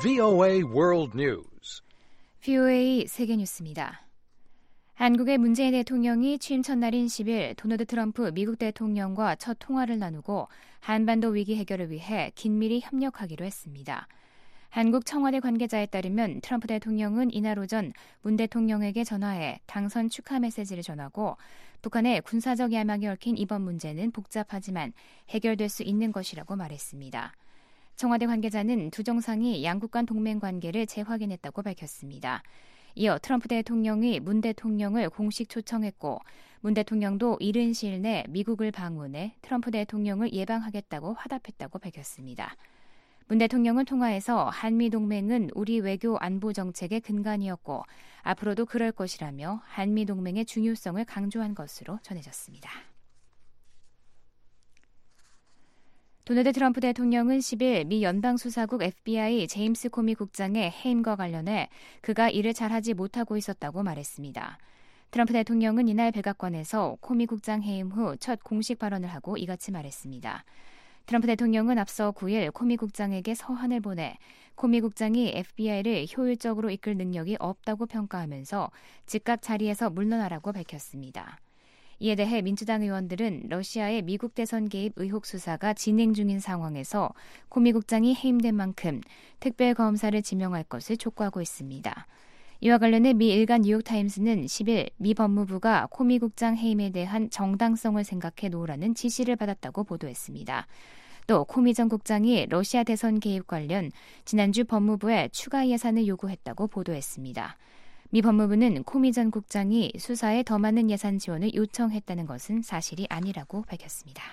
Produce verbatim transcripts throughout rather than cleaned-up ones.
브이오에이 World News. 브이오에이 세계뉴스입니다. 한국의 문재인 대통령이 취임 첫날인 십일 도널드 트럼프 미국 대통령과 첫 통화를 나누고 한반도 위기 해결을 위해 긴밀히 협력하기로 했습니다. 한국 청와대 관계자에 따르면 트럼프 대통령은 이날 오전 문 대통령에게 전화해 당선 축하 메시지를 전하고 북한의 군사적 야망이 얽힌 이번 문제는 복잡하지만 해결될 수 있는 것이라고 말했습니다. 청와대 관계자는 두 정상이 양국 간 동맹 관계를 재확인했다고 밝혔습니다. 이어 트럼프 대통령이 문 대통령을 공식 초청했고 문 대통령도 이른 시일 내 미국을 방문해 트럼프 대통령을 예방하겠다고 화답했다고 밝혔습니다. 문 대통령은 통화에서 한미동맹은 우리 외교 안보 정책의 근간이었고 앞으로도 그럴 것이라며 한미동맹의 중요성을 강조한 것으로 전해졌습니다. 도널드 트럼프 대통령은 십일 미 연방수사국 에프비아이 제임스 코미 국장의 해임과 관련해 그가 일을 잘하지 못하고 있었다고 말했습니다. 트럼프 대통령은 이날 백악관에서 코미 국장 해임 후 첫 공식 발언을 하고 이같이 말했습니다. 트럼프 대통령은 앞서 구일 코미 국장에게 서한을 보내 코미 국장이 에프비아이를 효율적으로 이끌 능력이 없다고 평가하면서 즉각 자리에서 물러나라고 밝혔습니다. 이에 대해 민주당 의원들은 러시아의 미국 대선 개입 의혹 수사가 진행 중인 상황에서 코미 국장이 해임된 만큼 특별검사를 지명할 것을 촉구하고 있습니다. 이와 관련해 미 일간 뉴욕타임스는 십일 미 법무부가 코미 국장 해임에 대한 정당성을 생각해 놓으라는 지시를 받았다고 보도했습니다. 또 코미 전 국장이 러시아 대선 개입 관련 지난주 법무부에 추가 예산을 요구했다고 보도했습니다. 미 법무부는 코미 전 국장이 수사에 더 많은 예산 지원을 요청했다는 것은 사실이 아니라고 밝혔습니다.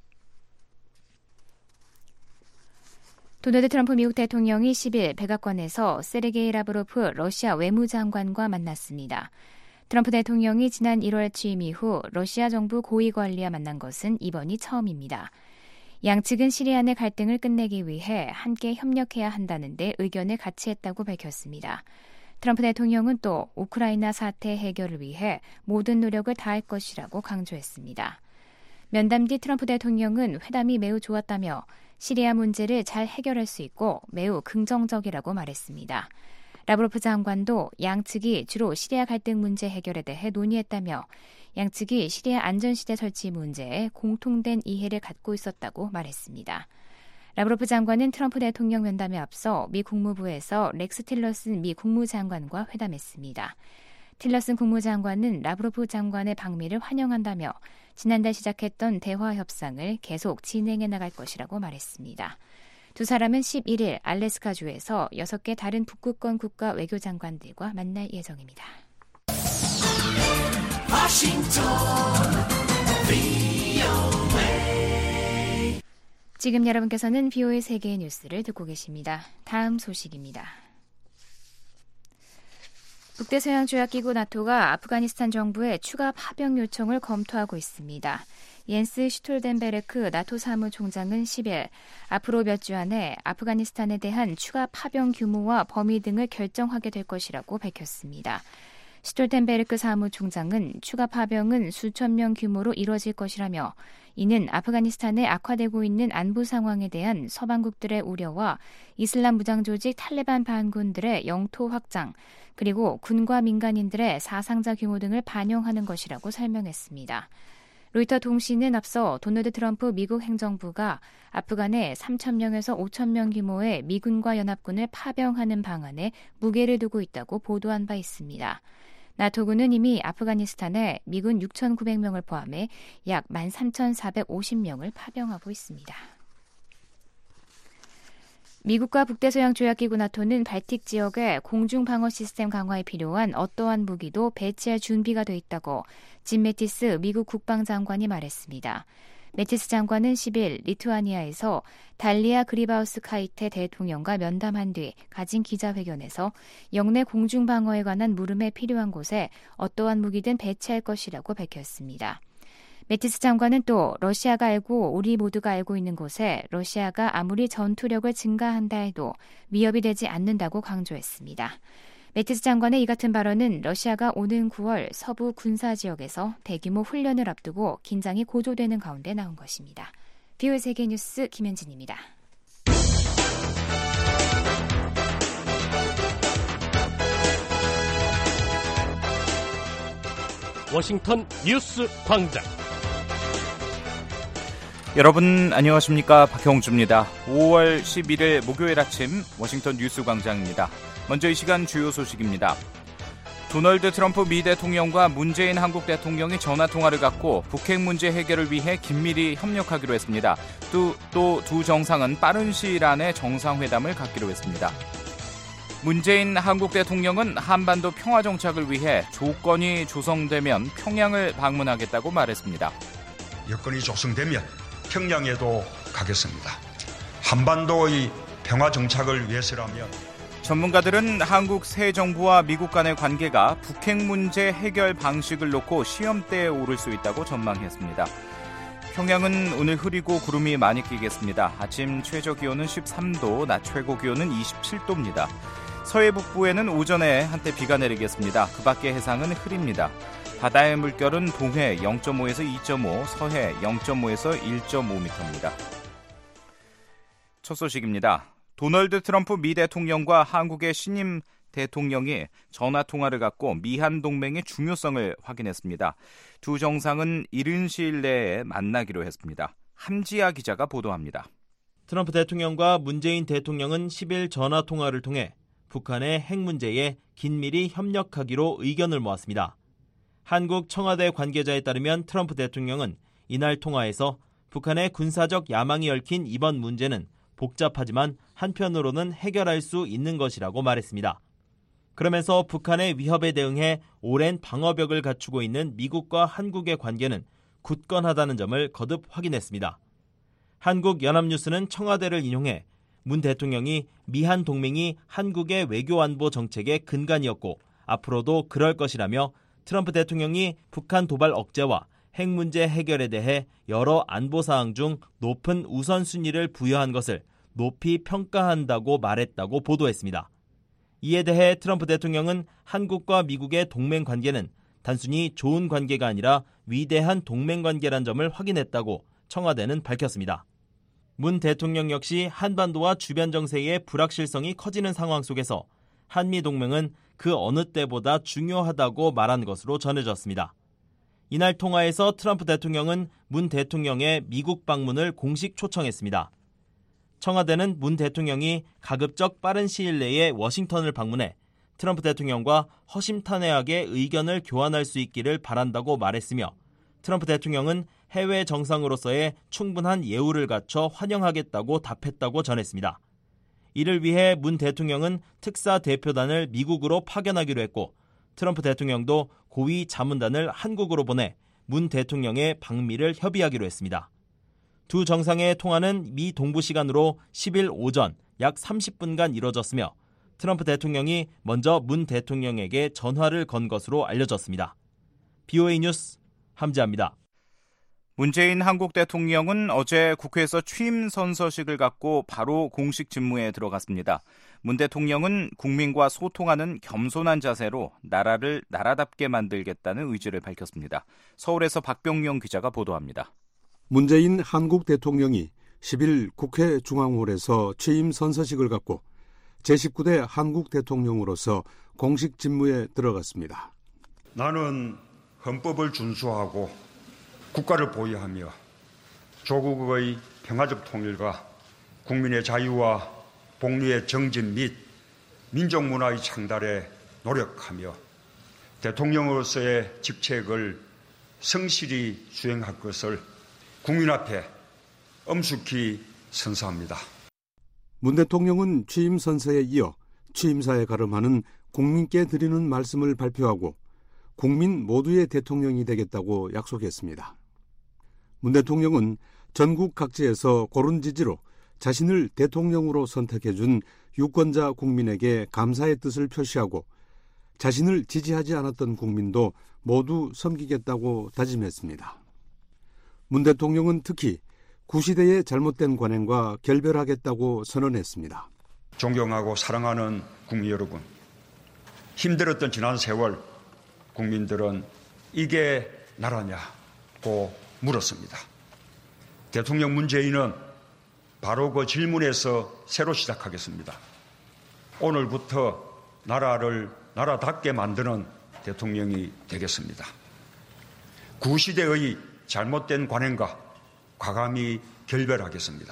도널드 트럼프 미국 대통령이 십일 백악관에서 세르게이 라브로프 러시아 외무장관과 만났습니다. 트럼프 대통령이 지난 일월 취임 이후 러시아 정부 고위 관리와 만난 것은 이번이 처음입니다. 양측은 시리아 내 갈등을 끝내기 위해 함께 협력해야 한다는 데 의견을 같이 했다고 밝혔습니다. 트럼프 대통령은 또 우크라이나 사태 해결을 위해 모든 노력을 다할 것이라고 강조했습니다. 면담 뒤 트럼프 대통령은 회담이 매우 좋았다며 시리아 문제를 잘 해결할 수 있고 매우 긍정적이라고 말했습니다. 라브로프 장관도 양측이 주로 시리아 갈등 문제 해결에 대해 논의했다며 양측이 시리아 안전시대 설치 문제에 공통된 이해를 갖고 있었다고 말했습니다. 라브로프 장관은 트럼프 대통령 면담에 앞서 미 국무부에서 렉스 틸러슨 미 국무장관과 회담했습니다. 틸러슨 국무장관은 라브로프 장관의 방미를 환영한다며 지난달 시작했던 대화 협상을 계속 진행해 나갈 것이라고 말했습니다. 두 사람은 십일일 알래스카주에서 여섯 개 다른 북극권 국가 외교장관들과 만날 예정입니다. 워싱턴 브이오에이 지금 여러분께서는 브이오에이 세계의 뉴스를 듣고 계십니다. 다음 소식입니다. 북대서양조약기구 나토가 아프가니스탄 정부의 추가 파병 요청을 검토하고 있습니다. 옌스 슈톨덴베르크 나토 사무총장은 십일 앞으로 몇 주 안에 아프가니스탄에 대한 추가 파병 규모와 범위 등을 결정하게 될 것이라고 밝혔습니다. 슈톨텐베르크 사무총장은 추가 파병은 수천 명 규모로 이뤄질 것이라며 이는 아프가니스탄에 악화되고 있는 안보 상황에 대한 서방국들의 우려와 이슬람 무장조직 탈레반 반군들의 영토 확장, 그리고 군과 민간인들의 사상자 규모 등을 반영하는 것이라고 설명했습니다. 로이터 통신은 앞서 도널드 트럼프 미국 행정부가 아프간에 삼천 명에서 오천 명 규모의 미군과 연합군을 파병하는 방안에 무게를 두고 있다고 보도한 바 있습니다. 나토군은 이미 아프가니스탄에 미군 육천구백 명을 포함해 약 만 삼천사백오십 명을 파병하고 있습니다. 미국과 북대서양조약기구 나토는 발틱 지역에 공중방어 시스템 강화에 필요한 어떠한 무기도 배치할 준비가 돼 있다고 짐 매티스 미국 국방장관이 말했습니다. 매티스 장관은 십일 리투아니아에서 달리아 그리바우스카이테 대통령과 면담한 뒤 가진 기자회견에서 영내 공중방어에 관한 물음에 필요한 곳에 어떠한 무기든 배치할 것이라고 밝혔습니다. 매티스 장관은 또 러시아가 알고 우리 모두가 알고 있는 곳에 러시아가 아무리 전투력을 증가한다 해도 위협이 되지 않는다고 강조했습니다. 매티스 장관의 이 같은 발언은 러시아가 오는 구월 서부 군사지역에서 대규모 훈련을 앞두고 긴장이 고조되는 가운데 나온 것입니다. 브이오에이 세계뉴스 김현진입니다. 워싱턴 뉴스 광장. 여러분 안녕하십니까? 박형주입니다. 오월 십일일 목요일 아침 워싱턴 뉴스 광장입니다. 먼저 이 시간 주요 소식입니다. 도널드 트럼프 미 대통령과 문재인 한국 대통령이 전화통화를 갖고 북핵 문제 해결을 위해 긴밀히 협력하기로 했습니다. 또 두 정상은 빠른 시일 안에 정상회담을 갖기로 했습니다. 문재인 한국 대통령은 한반도 평화 정착을 위해 조건이 조성되면 평양을 방문하겠다고 말했습니다. 여건이 조성되면 평양에도 가겠습니다. 한반도의 평화 정착을 위해서라면. 전문가들은 한국 새 정부와 미국 간의 관계가 북핵 문제 해결 방식을 놓고 시험대에 오를 수 있다고 전망했습니다. 평양은 오늘 흐리고 구름이 많이 끼겠습니다. 아침 최저 기온은 십삼도, 낮 최고 기온은 이십칠도입니다. 서해 북부에는 오전에 한때 비가 내리겠습니다. 그 밖의 해상은 흐립니다. 바다의 물결은 동해 영점오에서 이점오, 서해 영점오에서 일점오 미터입니다. 첫 소식입니다. 도널드 트럼프 미 대통령과 한국의 신임 대통령이 전화통화를 갖고 미한 동맹의 중요성을 확인했습니다. 두 정상은 이른 시일 내에 만나기로 했습니다. 함지아 기자가 보도합니다. 트럼프 대통령과 문재인 대통령은 십일 전화통화를 통해 북한의 핵 문제에 긴밀히 협력하기로 의견을 모았습니다. 한국 청와대 관계자에 따르면 트럼프 대통령은 이날 통화에서 북한의 군사적 야망이 얽힌 이번 문제는 복잡하지만 한편으로는 해결할 수 있는 것이라고 말했습니다. 그러면서 북한의 위협에 대응해 오랜 방어벽을 갖추고 있는 미국과 한국의 관계는 굳건하다는 점을 거듭 확인했습니다. 한국연합뉴스는 청와대를 인용해 문 대통령이 미한 동맹이 한국의 외교안보 정책의 근간이었고 앞으로도 그럴 것이라며 트럼프 대통령이 북한 도발 억제와 핵 문제 해결에 대해 여러 안보사항 중 높은 우선순위를 부여한 것을 높이 평가한다고 말했다고 보도했습니다. 이에 대해 트럼프 대통령은 한국과 미국의 동맹 관계는 단순히 좋은 관계가 아니라 위대한 동맹 관계란 점을 확인했다고 청와대는 밝혔습니다. 문 대통령 역시 한반도와 주변 정세의 불확실성이 커지는 상황 속에서 한미 동맹은 그 어느 때보다 중요하다고 말한 것으로 전해졌습니다. 이날 통화에서 트럼프 대통령은 문 대통령의 미국 방문을 공식 초청했습니다. 청와대는 문 대통령이 가급적 빠른 시일 내에 워싱턴을 방문해 트럼프 대통령과 허심탄회하게 의견을 교환할 수 있기를 바란다고 말했으며 트럼프 대통령은 해외 정상으로서의 충분한 예우를 갖춰 환영하겠다고 답했다고 전했습니다. 이를 위해 문 대통령은 특사 대표단을 미국으로 파견하기로 했고 트럼프 대통령도 고위 자문단을 한국으로 보내 문 대통령의 방미를 협의하기로 했습니다. 두 정상의 통화는 미 동부 시간으로 십일 오전 약 삼십 분간 이뤄졌으며 트럼프 대통령이 먼저 문 대통령에게 전화를 건 것으로 알려졌습니다. 비오에이 뉴스 함지아입니다. 문재인 한국 대통령은 어제 국회에서 취임 선서식을 갖고 바로 공식 직무에 들어갔습니다. 문 대통령은 국민과 소통하는 겸손한 자세로 나라를 나라답게 만들겠다는 의지를 밝혔습니다. 서울에서 박병영 기자가 보도합니다. 문재인 한국 대통령이 십일 국회 중앙홀에서 취임 선서식을 갖고 제십구 대 한국 대통령으로서 공식 직무에 들어갔습니다. 나는 헌법을 준수하고 국가를 보유하며 조국의 평화적 통일과 국민의 자유와 복리의 정진 및 민족 문화의 창달에 노력하며 대통령으로서의 직책을 성실히 수행할 것을 국민 앞에 엄숙히 선서합니다. 문 대통령은 취임 선서에 이어 취임사에 가름하는 국민께 드리는 말씀을 발표하고 국민 모두의 대통령이 되겠다고 약속했습니다. 문 대통령은 전국 각지에서 고른 지지로 자신을 대통령으로 선택해준 유권자 국민에게 감사의 뜻을 표시하고 자신을 지지하지 않았던 국민도 모두 섬기겠다고 다짐했습니다. 문 대통령은 특히 구시대의 잘못된 관행과 결별하겠다고 선언했습니다. 존경하고 사랑하는 국민 여러분, 힘들었던 지난 세월 국민들은 이게 나라냐고 물었습니다. 대통령 문재인은 바로 그 질문에서 새로 시작하겠습니다. 오늘부터 나라를 나라답게 만드는 대통령이 되겠습니다. 구시대의 잘못된 관행과 과감히 결별하겠습니다.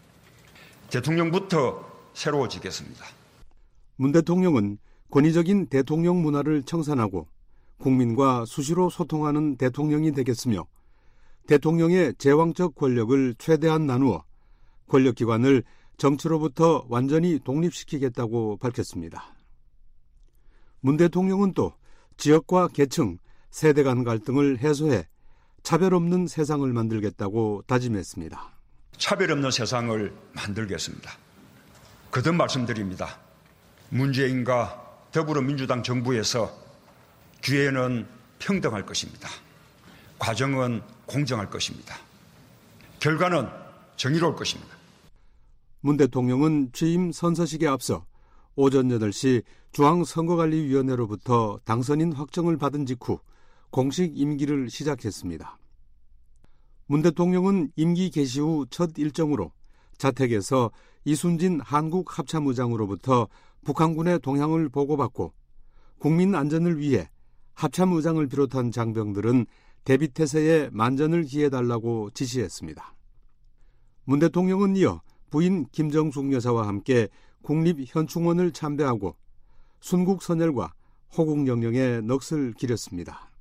대통령부터 새로워지겠습니다. 문 대통령은 권위적인 대통령 문화를 청산하고 국민과 수시로 소통하는 대통령이 되겠으며 대통령의 제왕적 권력을 최대한 나누어 권력기관을 정치로부터 완전히 독립시키겠다고 밝혔습니다. 문 대통령은 또 지역과 계층, 세대 간 갈등을 해소해 차별 없는 세상을 만들겠다고 다짐했습니다. 차별 없는 세상을 만들겠습니다. 거듭 말씀드립니다. 문재인과 더불어민주당 정부에서 기회는 평등할 것입니다. 과정은 공정할 것입니다. 결과는 정의로울 것입니다. 문 대통령은 취임 선서식에 앞서 오전 여덟 시 중앙선거관리위원회로부터 당선인 확정을 받은 직후 공식 임기를 시작했습니다. 문 대통령은 임기 개시 후 첫 일정으로 자택에서 이순진 한국합참의장으로부터 북한군의 동향을 보고받고 국민 안전을 위해 합참의장을 비롯한 장병들은 대비태세에 만전을 기해달라고 지시했습니다. 문 대통령은 이어 부인 김정숙 여사와 함께 국립현충원을 참배하고 순국선열과 호국영령의 넋을 기렸습니다.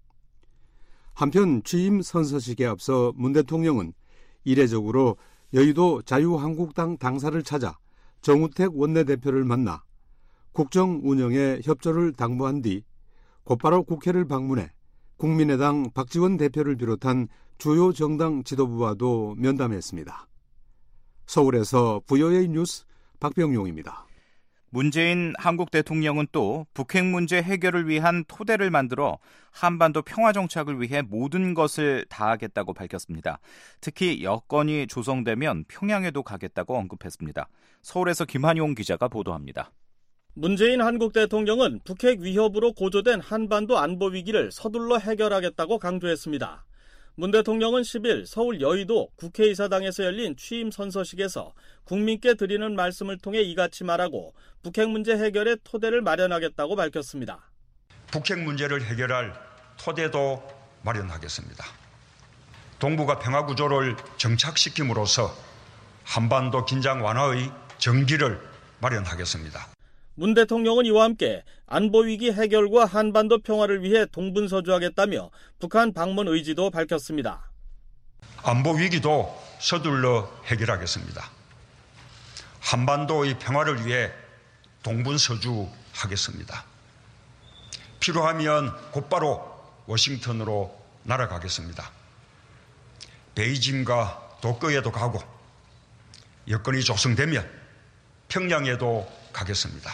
한편 취임 선서식에 앞서 문 대통령은 이례적으로 여의도 자유한국당 당사를 찾아 정우택 원내대표를 만나 국정 운영에 협조를 당부한 뒤 곧바로 국회를 방문해 국민의당 박지원 대표를 비롯한 주요 정당 지도부와도 면담했습니다. 서울에서 브이오에이 뉴스 박병용입니다. 문재인 한국 대통령은 또 북핵 문제 해결을 위한 토대를 만들어 한반도 평화 정착을 위해 모든 것을 다하겠다고 밝혔습니다. 특히 여건이 조성되면 평양에도 가겠다고 언급했습니다. 서울에서 김한용 기자가 보도합니다. 문재인 한국 대통령은 북핵 위협으로 고조된 한반도 안보 위기를 서둘러 해결하겠다고 강조했습니다. 문 대통령은 십 일 서울 여의도 국회의사당에서 열린 취임 선서식에서 국민께 드리는 말씀을 통해 이같이 말하고 북핵 문제 해결의 토대를 마련하겠다고 밝혔습니다. 북핵 문제를 해결할 토대도 마련하겠습니다. 동북아 평화 구조를 정착시킴으로써 한반도 긴장 완화의 전기를 마련하겠습니다. 문 대통령은 이와 함께 안보위기 해결과 한반도 평화를 위해 동분서주하겠다며 북한 방문 의지도 밝혔습니다. 안보위기도 서둘러 해결하겠습니다. 한반도의 평화를 위해 동분서주하겠습니다. 필요하면 곧바로 워싱턴으로 날아가겠습니다. 베이징과 도쿄에도 가고 여건이 조성되면 평양에도 가겠습니다.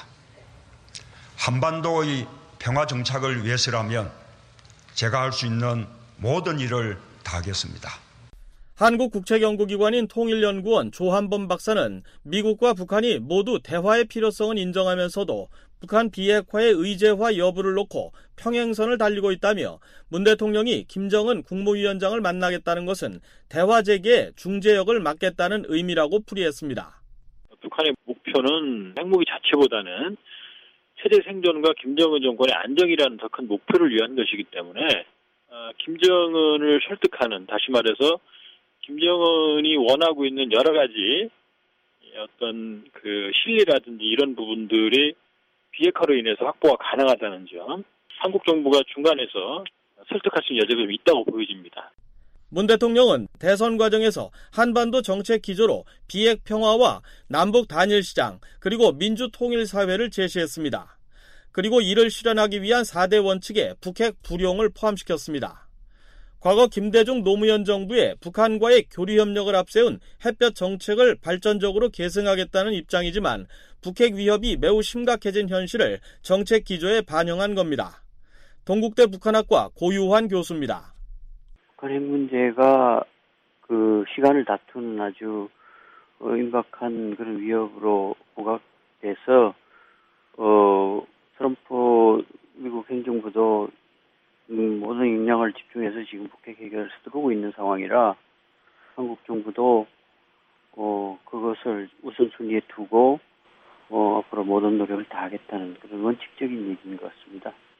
한반도의 평화 정착을 위해서라면 제가 할 수 있는 모든 일을 다하겠습니다. 한국국책연구기관인 통일연구원 조한범 박사는 미국과 북한이 모두 대화의 필요성은 인정하면서도 북한 비핵화의 의제화 여부를 놓고 평행선을 달리고 있다며 문 대통령이 김정은 국무위원장을 만나겠다는 것은 대화 재개에 중재역을 맡겠다는 의미라고 풀이했습니다. 북한의 목표는 핵무기 자체보다는 세계 생존과 김정은 정권의 안정이라는 더 큰 목표를 위한 것이기 때문에 김정은을 설득하는, 다시 말해서 김정은이 원하고 있는 여러 가지 어떤 그 실리라든지 이런 부분들이 비핵화로 인해서 확보가 가능하다는 점, 한국 정부가 중간에서 설득할 수 있는 여지가 좀 있다고 보여집니다. 문 대통령은 대선 과정에서 한반도 정책 기조로 비핵 평화와 남북 단일 시장 그리고 민주 통일 사회를 제시했습니다. 그리고 이를 실현하기 위한 사 대 원칙에 북핵 불용을 포함시켰습니다. 과거 김대중 노무현 정부의 북한과의 교류 협력을 앞세운 햇볕 정책을 발전적으로 계승하겠다는 입장이지만 북핵 위협이 매우 심각해진 현실을 정책 기조에 반영한 겁니다. 동국대 북한학과 고유환 교수입니다. 북한 핵 문제가 그 시간을 다투는 아주 어, 임박한 그런 위협으로 부각돼서 어, 트럼프 미국 행정부도 음, 모든 역량을 집중해서 지금 북핵 해결을 서두르고 있는 상황이라 한국 정부도 어, 그것을 우선순위에 두고 어, 앞으로 모든 노력을 다하겠다는 그런 원칙적인 얘기인 것 같습니다.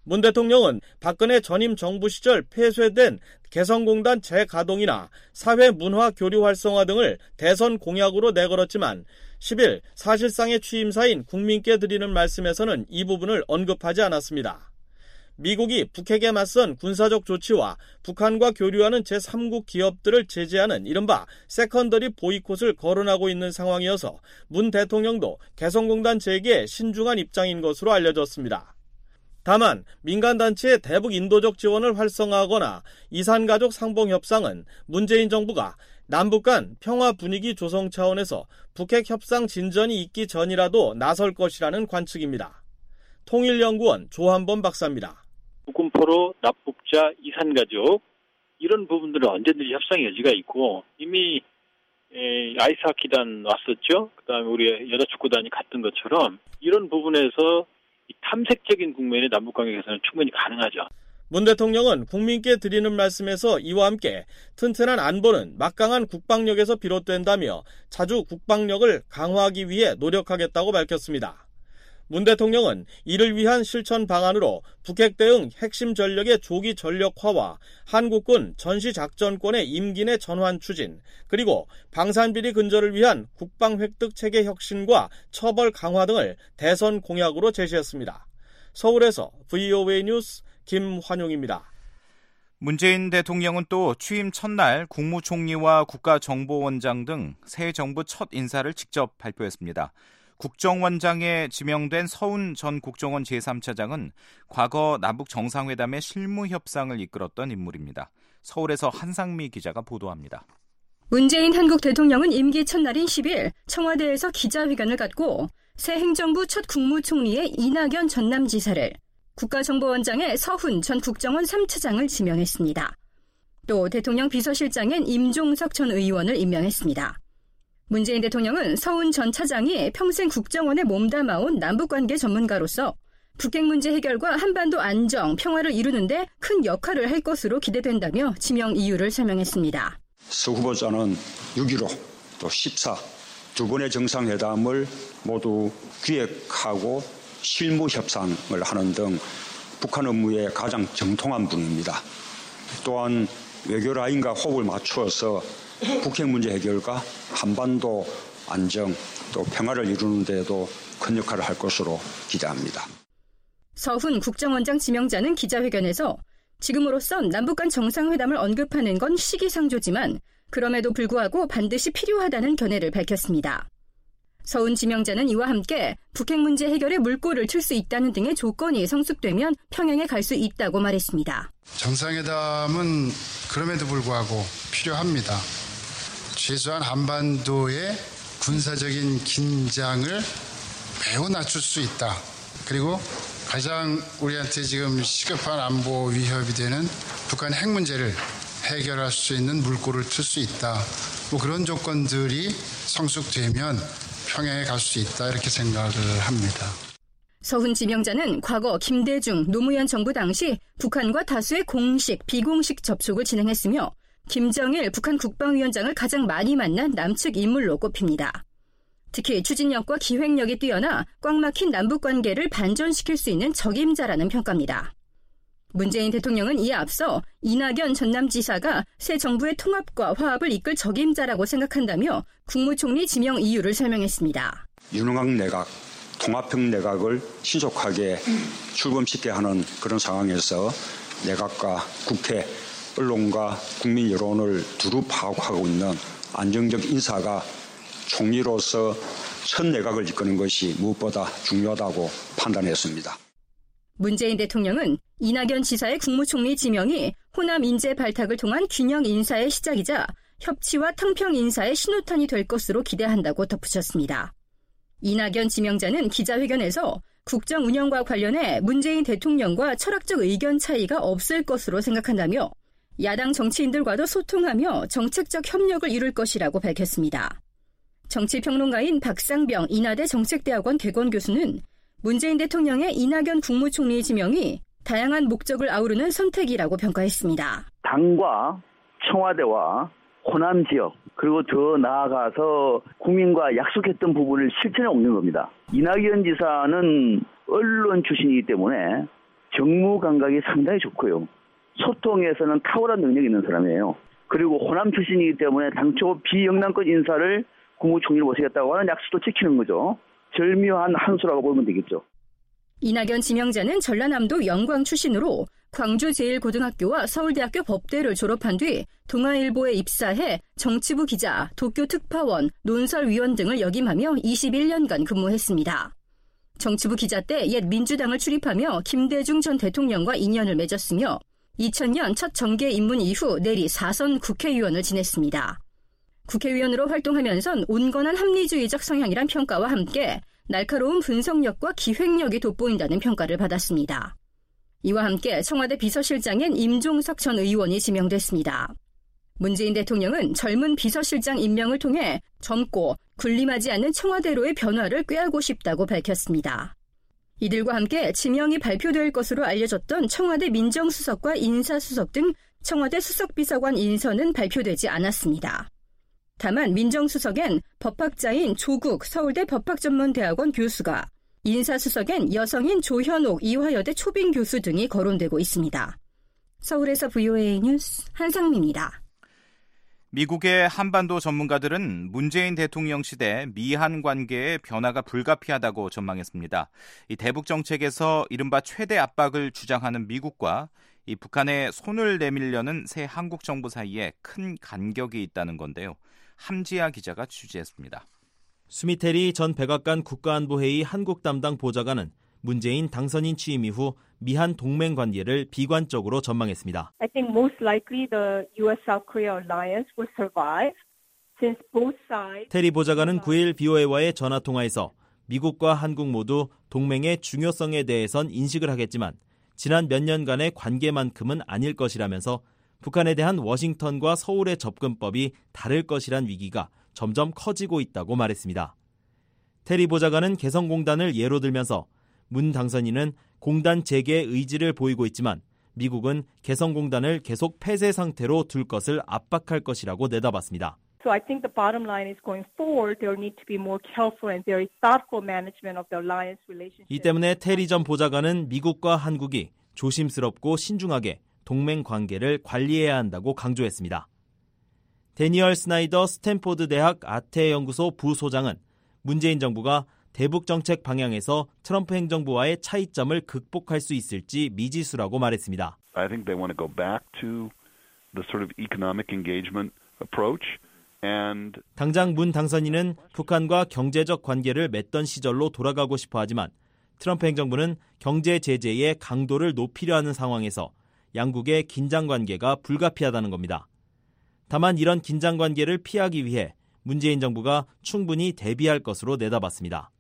문 대통령은 박근혜 전임 정부 시절 폐쇄된 개성공단 재가동이나 사회 문화 교류 활성화 등을 대선 공약으로 내걸었지만 십일 사실상의 취임사인 국민께 드리는 말씀에서는 이 부분을 언급하지 않았습니다. 미국이 북핵에 맞선 군사적 조치와 북한과 교류하는 제삼국 기업들을 제재하는 이른바 세컨더리 보이콧을 거론하고 있는 상황이어서 문 대통령도 개성공단 재개에 신중한 입장인 것으로 알려졌습니다. 다만 민간단체의 대북 인도적 지원을 활성화하거나 이산가족 상봉협상은 문재인 정부가 남북 간 평화 분위기 조성 차원에서 북핵 협상 진전이 있기 전이라도 나설 것이라는 관측입니다. 통일연구원 조한범 박사입니다. 국군포로 납북자 이산가족 이런 부분들은 언제든지 협상의 여지가 있고 이미 에, 아이스하키단 왔었죠. 그다음에 우리 여자축구단이 갔던 것처럼 이런 부분에서 이 탐색적인 국면의 남북관계 개선은 충분히 가능하죠. 문 대통령은 국민께 드리는 말씀에서 이와 함께 튼튼한 안보는 막강한 국방력에서 비롯된다며 자주 국방력을 강화하기 위해 노력하겠다고 밝혔습니다. 문 대통령은 이를 위한 실천 방안으로 북핵 대응 핵심 전력의 조기 전력화와 한국군 전시작전권의 임기 내 전환 추진, 그리고 방산비리 근절을 위한 국방 획득 체계 혁신과 처벌 강화 등을 대선 공약으로 제시했습니다. 서울에서 브이오에이 뉴스 김환용입니다. 문재인 대통령은 또 취임 첫날 국무총리와 국가정보원장 등 새 정부 첫 인사를 직접 발표했습니다. 국정원장에 지명된 서훈 전 국정원 제삼 차장은 과거 남북 정상회담의 실무 협상을 이끌었던 인물입니다. 서울에서 한상미 기자가 보도합니다. 문재인 한국 대통령은 임기 첫날인 십일 청와대에서 기자회견을 갖고 새 행정부 첫 국무총리의 이낙연 전남지사를, 국가정보원장에 서훈 전 국정원 삼 차장을 지명했습니다. 또 대통령 비서실장엔 임종석 전 의원을 임명했습니다. 문재인 대통령은 서훈 전 차장이 평생 국정원에 몸담아온 남북관계 전문가로서 북핵 문제 해결과 한반도 안정, 평화를 이루는 데 큰 역할을 할 것으로 기대된다며 지명 이유를 설명했습니다. 서 후보자는 육점일오 또 십사 두 번의 정상회담을 모두 기획하고 실무 협상을 하는 등 북한 업무에 가장 정통한 분입니다. 또한 외교 라인과 호흡을 맞추어서 북핵 문제 해결과 한반도 안정 또 평화를 이루는 데에도 큰 역할을 할 것으로 기대합니다. 서훈 국정원장 지명자는 기자회견에서 지금으로선 남북 간 정상회담을 언급하는 건 시기상조지만 그럼에도 불구하고 반드시 필요하다는 견해를 밝혔습니다. 서훈 지명자는 이와 함께 북핵 문제 해결에 물꼬를 틀 수 있다는 등의 조건이 성숙되면 평양에 갈 수 있다고 말했습니다. 정상회담은 그럼에도 불구하고 필요합니다. 최소한 한반도의 군사적인 긴장을 매우 낮출 수 있다. 그리고 가장 우리한테 지금 시급한 안보 위협이 되는 북한 핵 문제를 해결할 수 있는 물꼬를 틀 수 있다. 뭐 그런 조건들이 성숙되면 평양에 갈 수 있다. 이렇게 생각을 합니다. 서훈 지명자는 과거 김대중 노무현 정부 당시 북한과 다수의 공식, 비공식 접촉을 진행했으며 김정일 북한 국방위원장을 가장 많이 만난 남측 인물로 꼽힙니다. 특히 추진력과 기획력이 뛰어나 꽉 막힌 남북관계를 반전시킬 수 있는 적임자라는 평가입니다. 문재인 대통령은 이에 앞서 이낙연 전남지사가 새 정부의 통합과 화합을 이끌 적임자라고 생각한다며 국무총리 지명 이유를 설명했습니다. 유능한 내각, 통합형 내각을 신속하게 출범시게 하는 그런 상황에서 내각과 국회, 언론과 국민 여론을 두루 파악하고 있는 안정적 인사가 총리로서 첫 내각을 이끄는 것이 무엇보다 중요하다고 판단했습니다. 문재인 대통령은 이낙연 지사의 국무총리 지명이 호남 인재 발탁을 통한 균형 인사의 시작이자 협치와 탕평 인사의 신호탄이 될 것으로 기대한다고 덧붙였습니다. 이낙연 지명자는 기자회견에서 국정 운영과 관련해 문재인 대통령과 철학적 의견 차이가 없을 것으로 생각한다며 야당 정치인들과도 소통하며 정책적 협력을 이룰 것이라고 밝혔습니다. 정치평론가인 박상병 인하대 정책대학원 개건 교수는 문재인 대통령의 이낙연 국무총리 지명이 다양한 목적을 아우르는 선택이라고 평가했습니다. 당과 청와대와 호남 지역 그리고 더 나아가서 국민과 약속했던 부분을 실천에 옮긴 겁니다. 이낙연 지사는 언론 출신이기 때문에 정무 감각이 상당히 좋고요. 소통에서는 탁월한 능력이 있는 사람이에요. 그리고 호남 출신이기 때문에 당초 비영남권 인사를 국무총리를 모시겠다고 하는 약속도 지키는 거죠. 절묘한 한 수라고 보면 되겠죠. 이낙연 지명자는 전라남도 영광 출신으로 광주제일고등학교와 서울대학교 법대를 졸업한 뒤 동아일보에 입사해 정치부 기자, 도쿄 특파원, 논설위원 등을 역임하며 이십일 년간 근무했습니다. 정치부 기자 때 옛 민주당을 출입하며 김대중 전 대통령과 인연을 맺었으며 이천 년 첫 정계 입문 이후 내리 사 선 국회의원을 지냈습니다. 국회의원으로 활동하면선 온건한 합리주의적 성향이란 평가와 함께 날카로운 분석력과 기획력이 돋보인다는 평가를 받았습니다. 이와 함께 청와대 비서실장엔 임종석 전 의원이 지명됐습니다. 문재인 대통령은 젊은 비서실장 임명을 통해 젊고 군림하지 않는 청와대로의 변화를 꾀하고 싶다고 밝혔습니다. 이들과 함께 지명이 발표될 것으로 알려졌던 청와대 민정수석과 인사수석 등 청와대 수석비서관 인선은 발표되지 않았습니다. 다만 민정수석엔 법학자인 조국 서울대 법학전문대학원 교수가, 인사수석엔 여성인 조현옥 이화여대 초빙 교수 등이 거론되고 있습니다. 서울에서 브이오에이 뉴스 한상미입니다. 미국의 한반도 전문가들은 문재인 대통령 시대 미한 관계의 변화가 불가피하다고 전망했습니다. 이 대북 정책에서 이른바 최대 압박을 주장하는 미국과 이 북한에 손을 내밀려는 새 한국 정부 사이에 큰 간격이 있다는 건데요. 함지아 기자가 취재했습니다. 수미테리 전 백악관 국가안보회의 한국 담당 보좌관은 문재인 당선인 취임 이후 미한 동맹 관계를 비관적으로 전망했습니다. I think most likely the U S-South Korea alliance will survive since both sides. 테리 보좌관은 구 일 비오에이와의 전화 통화에서 미국과 한국 모두 동맹의 중요성에 대해선 인식을 하겠지만 지난 몇 년간의 관계만큼은 아닐 것이라면서 북한에 대한 워싱턴과 서울의 접근법이 다를 것이란 위기가 점점 커지고 있다고 말했습니다. 테리 보좌관은 개성공단을 예로 들면서 문 당선인은 공단 재개 의지를 보이고 있지만 미국은 개성공단을 계속 폐쇄 상태로 둘 것을 압박할 것이라고 내다봤습니다. So I think the bottom line is going forward there need to be more careful and very thoughtful management of the alliance relationship. 이 때문에 테리 전 보좌관은 미국과 한국이 조심스럽고 신중하게 동맹 관계를 관리해야 한다고 강조했습니다. 데니얼 스나이더 스탠포드 대학 아태 연구소 부소장은 문재인 정부가 대북 정책 방향에서 트럼프 행정부와의 차이점을 극복할 수 있을지 미지수라고 말했습니다. I think they want to go back to the sort of economic engagement approach and 당장 문 당선인은 북한과 경제적 관계를 맺던 시절로 돌아가고 싶어 하지만 트럼프 행정부는 경제 제재의 강도를 높이려 하는 상황에서 양국의 긴장 관계가 불가피하다는 겁니다. 다만 이런 긴장 관계를 피하기 위해 문재인 정부가 충분히 대비할 것으로 내다봤습니다.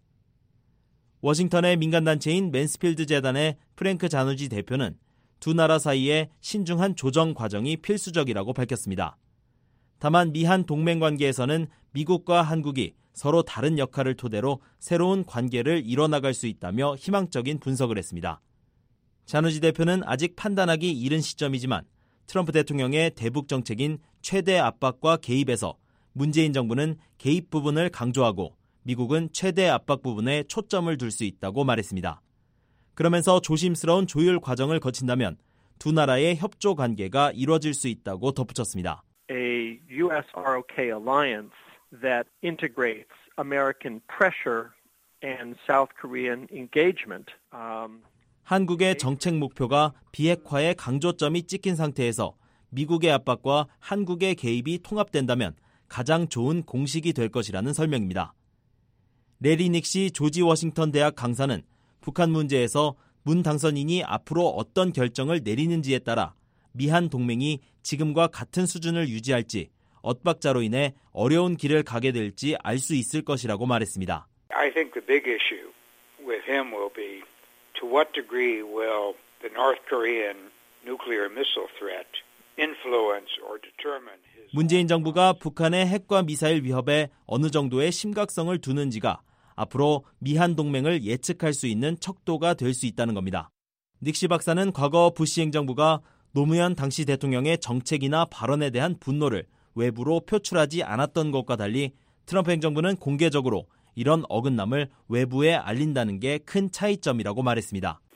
워싱턴의 민간단체인 맨스필드 재단의 프랭크 자누지 대표는 두 나라 사이에 신중한 조정 과정이 필수적이라고 밝혔습니다. 다만 미한 동맹 관계에서는 미국과 한국이 서로 다른 역할을 토대로 새로운 관계를 이뤄나갈 수 있다며 희망적인 분석을 했습니다. 자누지 대표는 아직 판단하기 이른 시점이지만 트럼프 대통령의 대북 정책인 최대 압박과 개입에서 문재인 정부는 개입 부분을 강조하고 미국은 최대 압박 부분에 초점을 둘 수 있다고 말했습니다. 그러면서 조심스러운 조율 과정을 거친다면 두 나라의 협조 관계가 이루어질 수 있다고 덧붙였습니다. A U S-R O K alliance that integrates American pressure and South Korean engagement. Um, 한국의 정책 목표가 비핵화의 강조점이 찍힌 상태에서 미국의 압박과 한국의 개입이 통합된다면 가장 좋은 공식이 될 것이라는 설명입니다. 레리 닉시 조지 워싱턴 대학 강사는 북한 문제에서 문 당선인이 앞으로 어떤 결정을 내리는지에 따라 미한 동맹이 지금과 같은 수준을 유지할지 엇박자로 인해 어려운 길을 가게 될지 알 수 있을 것이라고 말했습니다. I think the big issue with him will be to what degree will the North Korean nuclear missile threat influence or determine his... 문재인 정부가 북한의 핵과 미사일 위협에 어느 정도의 심각성을 두는지가 앞으로 미한 동맹을 예측할 수 있는 척도가 될 수 있다는 겁니다. 닉시 박사는 과거 부시 행정부가 노무현 당시 대통령의 정책이나 발언에 대한 분노를 외부로 표출하지 않았던 것과 달리 트럼프 행정부는 공개적으로 이런 어긋남을 외부에 알린다는 게 큰 차이점이라고 말했습니다. Normally we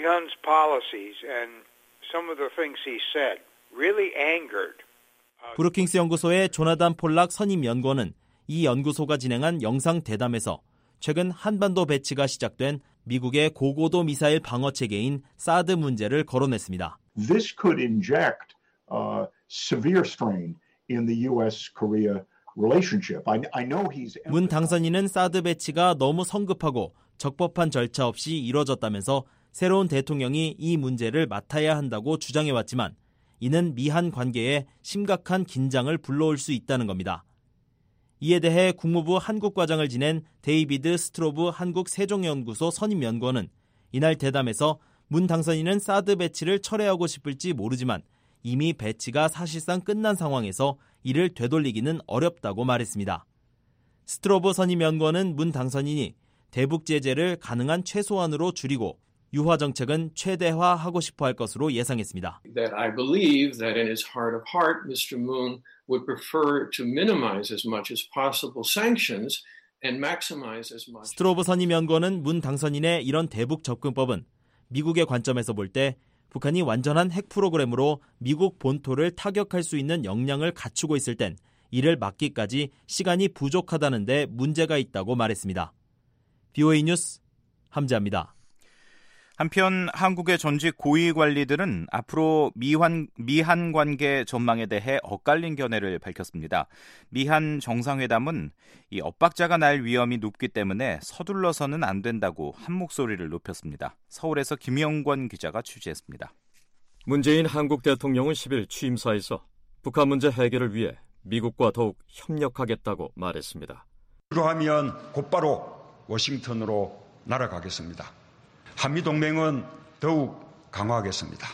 Yun's policies and some of the things he said really angered. 브루킹스 연구소의 조나단 폴락 선임 연구원은 이 연구소가 진행한 영상 대담에서 최근 한반도 배치가 시작된 미국의 고고도 미사일 방어 체계인 사드 문제를 거론했습니다. This could inject uh, severe strain in the U S-Korea relationship. I, I know he's. 문 당선인은 사드 배치가 너무 성급하고 적법한 절차 없이 이뤄졌다면서 새로운 대통령이 이 문제를 맡아야 한다고 주장해왔지만 이는 미한 관계에 심각한 긴장을 불러올 수 있다는 겁니다. 이에 대해 국무부 한국과장을 지낸 데이비드 스트로브 한국 세종연구소 선임연구원은 이날 대담에서 문 당선인은 사드 배치를 철회하고 싶을지 모르지만 이미 배치가 사실상 끝난 상황에서 이를 되돌리기는 어렵다고 말했습니다. 스트로브 선임연구원은 문 당선인이 대북 제재를 가능한 최소한으로 줄이고 유화 정책은 최대화하고 싶어 할 것으로 예상했습니다. That I believe that in his heart of heart, Mister Moon would prefer to minimize as much as possible sanctions and maximize as much. 스트로브 선임 연구원은 문 당선인의 이런 대북 접근법은 미국의 관점에서 볼 때 북한이 완전한 핵 프로그램으로 미국 본토를 타격할 수 있는 역량을 갖추고 있을 땐 이를 막기까지 시간이 부족하다는 데 문제가 있다고 말했습니다. 비오에이 뉴스 함재합니다. 한편 한국의 전직 고위 관리들은 앞으로 미한, 미한 관계 전망에 대해 엇갈린 견해를 밝혔습니다. 미한 정상회담은 이 엇박자가 날 위험이 높기 때문에 서둘러서는 안 된다고 한 목소리를 높였습니다. 서울에서 김영권 기자가 취재했습니다. 문재인 한국 대통령은 십일 취임사에서 북한 문제 해결을 위해 미국과 더욱 협력하겠다고 말했습니다. 그러하면 곧바로 워싱턴으로 날아가겠습니다. 한미동맹은 더욱 강화하겠습니다.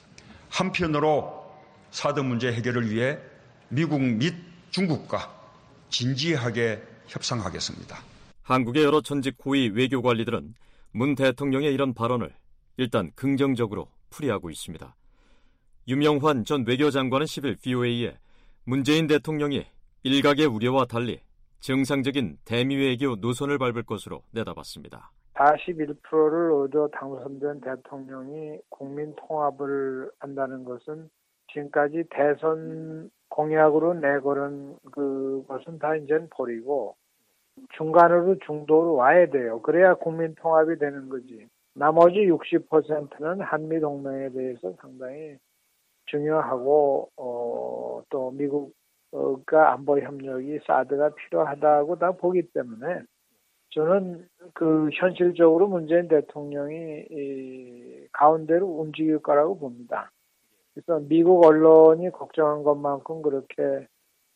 한편으로 사드 문제 해결을 위해 미국 및 중국과 진지하게 협상하겠습니다. 한국의 여러 전직 고위 외교 관리들은 문 대통령의 이런 발언을 일단 긍정적으로 풀이하고 있습니다. 유명환 전 외교장관은 십일 비오에이에 문재인 대통령이 일각의 우려와 달리 정상적인 대미 외교 노선을 밟을 것으로 내다봤습니다. 사십일 퍼센트를 얻어 당선된 대통령이 국민 통합을 한다는 것은 지금까지 대선 공약으로 내걸은 그것은 다 이제는 버리고 중간으로 중도로 와야 돼요. 그래야 국민 통합이 되는 거지. 나머지 육십 퍼센트는 한미 동맹에 대해서 상당히 중요하고 어, 또 미국과 안보 협력이 사드가 필요하다고 다 보기 때문에 저는 그 현실적으로 문재인 대통령이 이 가운데로 움직일 거라고 봅니다. 그래서 미국 언론이 걱정한 것만큼 그렇게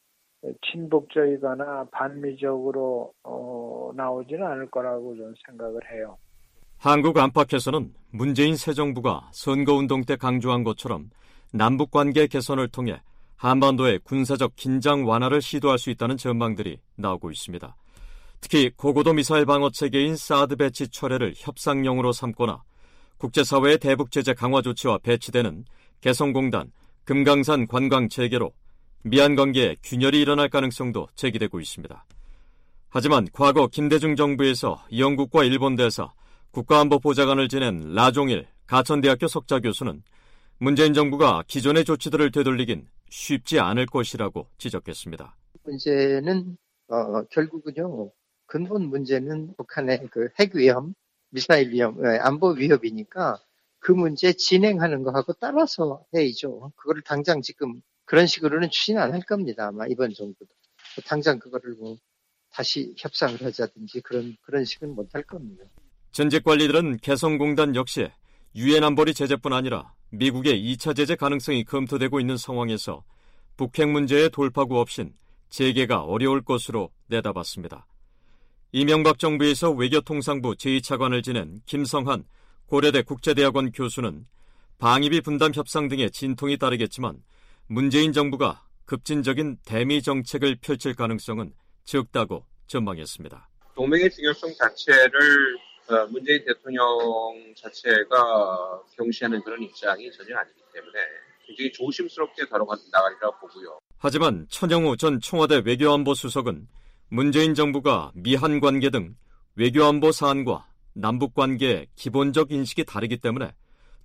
친북적이거나 반미적으로 어, 나오지는 않을 거라고 저는 생각을 해요. 한국 안팎에서는 문재인 새 정부가 선거운동 때 강조한 것처럼 남북관계 개선을 통해 한반도의 군사적 긴장 완화를 시도할 수 있다는 전망들이 나오고 있습니다. 특히 고고도 미사일 방어 체계인 사드 배치 철회를 협상용으로 삼거나 국제사회의 대북 제재 강화 조치와 배치되는 개성공단, 금강산 관광 재개로 미한 관계에 균열이 일어날 가능성도 제기되고 있습니다. 하지만 과거 김대중 정부에서 영국과 일본 대사, 국가안보보좌관을 지낸 라종일 가천대학교 석좌 교수는 문재인 정부가 기존의 조치들을 되돌리긴 쉽지 않을 것이라고 지적했습니다. 문제는 어, 결국은요. 근본 문제는 북한의 그 핵 위험, 미사일 위험, 안보 위협이니까 그 문제 진행하는 거하고 따라서 해야죠. 그거를 당장 지금 그런 식으로는 추진 안 할 겁니다. 아마 이번 정부도. 당장 그거를 뭐 다시 협상을 하자든지 그런 그런 식은 못 할 겁니다. 전직 관리들은 개성공단 역시 유엔 안보리 제재뿐 아니라 미국의 이 차 제재 가능성이 검토되고 있는 상황에서 북핵 문제의 돌파구 없인 재개가 어려울 것으로 내다봤습니다. 이명박 정부에서 외교통상부 제이 차관을 지낸 김성한 고려대 국제대학원 교수는 방위비 분담 협상 등의 진통이 따르겠지만 문재인 정부가 급진적인 대미 정책을 펼칠 가능성은 적다고 전망했습니다. 동맹의 중요성 자체를 문재인 대통령 자체가 경시하는 그런 입장이 전혀 아니기 때문에 굉장히 조심스럽게 다뤄나가리라고 보고요. 하지만 천영우 전 청와대 외교안보수석은 문재인 정부가 미한 관계 등 외교안보 사안과 남북관계의 기본적 인식이 다르기 때문에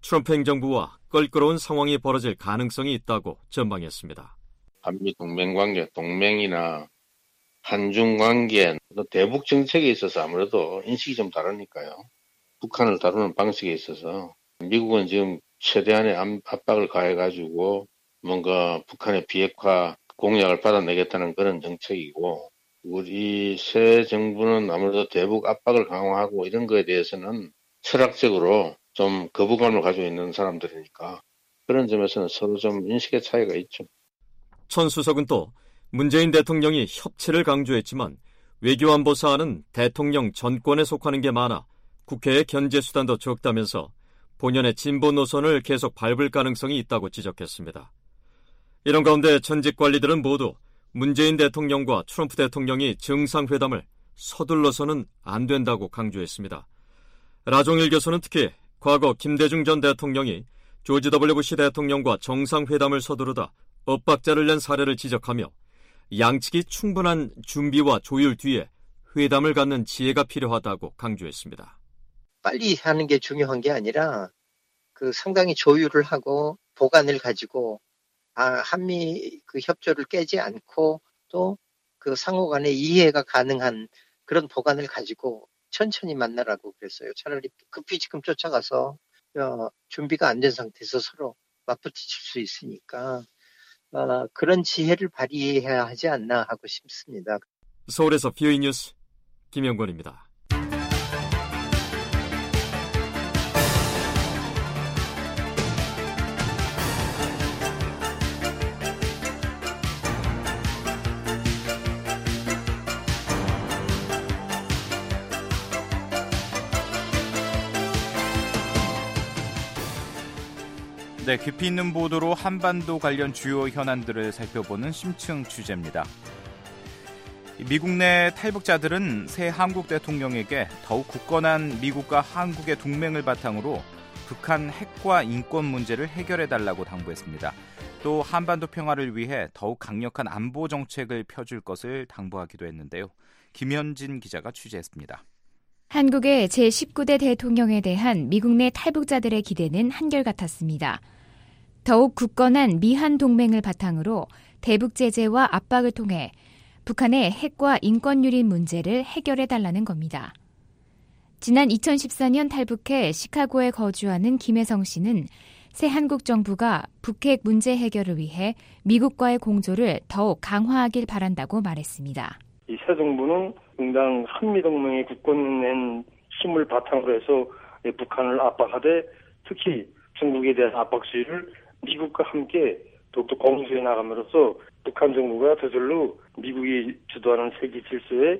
트럼프 행정부와 껄끄러운 상황이 벌어질 가능성이 있다고 전망했습니다. 한미 동맹 관계, 동맹이나 한중 관계, 대북 정책에 있어서 아무래도 인식이 좀 다르니까요. 북한을 다루는 방식에 있어서 미국은 지금 최대한의 압박을 가해가지고 뭔가 북한의 비핵화 공약을 받아내겠다는 그런 정책이고, 우리 새 정부는 아무래도 대북 압박을 강화하고 이런 거에 대해서는 철학적으로 좀 거부감을 가지고 있는 사람들이니까 그런 점에서는 서로 좀 인식의 차이가 있죠. 천 수석은 또 문재인 대통령이 협치를 강조했지만 외교안보 사안은 대통령 전권에 속하는 게 많아 국회의 견제 수단도 적다면서 본연의 진보 노선을 계속 밟을 가능성이 있다고 지적했습니다. 이런 가운데 전직 관리들은 모두 문재인 대통령과 트럼프 대통령이 정상회담을 서둘러서는 안 된다고 강조했습니다. 라종일 교수는 특히 과거 김대중 전 대통령이 조지 더블유 부시 대통령과 정상회담을 서두르다 엇박자를 낸 사례를 지적하며 양측이 충분한 준비와 조율 뒤에 회담을 갖는 지혜가 필요하다고 강조했습니다. 빨리 하는 게 중요한 게 아니라 그 상당히 조율을 하고 보관을 가지고 아, 한미 그 협조를 깨지 않고 또 그 상호 간의 이해가 가능한 그런 보관을 가지고 천천히 만나라고 그랬어요. 차라리 급히 지금 쫓아가서 어, 준비가 안 된 상태에서 서로 맞붙칠 수 있으니까 어, 그런 지혜를 발휘해야 하지 않나 하고 싶습니다. 서울에서 비오이 뉴스 김영권입니다. 네, 깊이 있는 보도로 한반도 관련 주요 현안들을 살펴보는 심층 취재입니다. 미국 내 탈북자들은 새 한국 대통령에게 더욱 굳건한 미국과 한국의 동맹을 바탕으로 북한 핵과 인권 문제를 해결해달라고 당부했습니다. 또 한반도 평화를 위해 더욱 강력한 안보 정책을 펴줄 것을 당부하기도 했는데요. 김현진 기자가 취재했습니다. 한국의 제십구 대 대통령에 대한 미국 내 탈북자들의 기대는 한결같았습니다. 더욱 굳건한 미한 동맹을 바탕으로 대북 제재와 압박을 통해 북한의 핵과 인권 유린 문제를 해결해달라는 겁니다. 지난 이천십사 년 탈북해 시카고에 거주하는 김혜성 씨는 새 한국 정부가 북핵 문제 해결을 위해 미국과의 공조를 더욱 강화하길 바란다고 말했습니다. 이 새 정부는 응당 한미동맹의 굳건한 힘을 바탕으로 해서 북한을 압박하되 특히 중국에 대한 압박 수위를 미국과 함께 더욱더 공조해 나감으로써 북한 정부가 저절로 미국이 주도하는 세계 질서에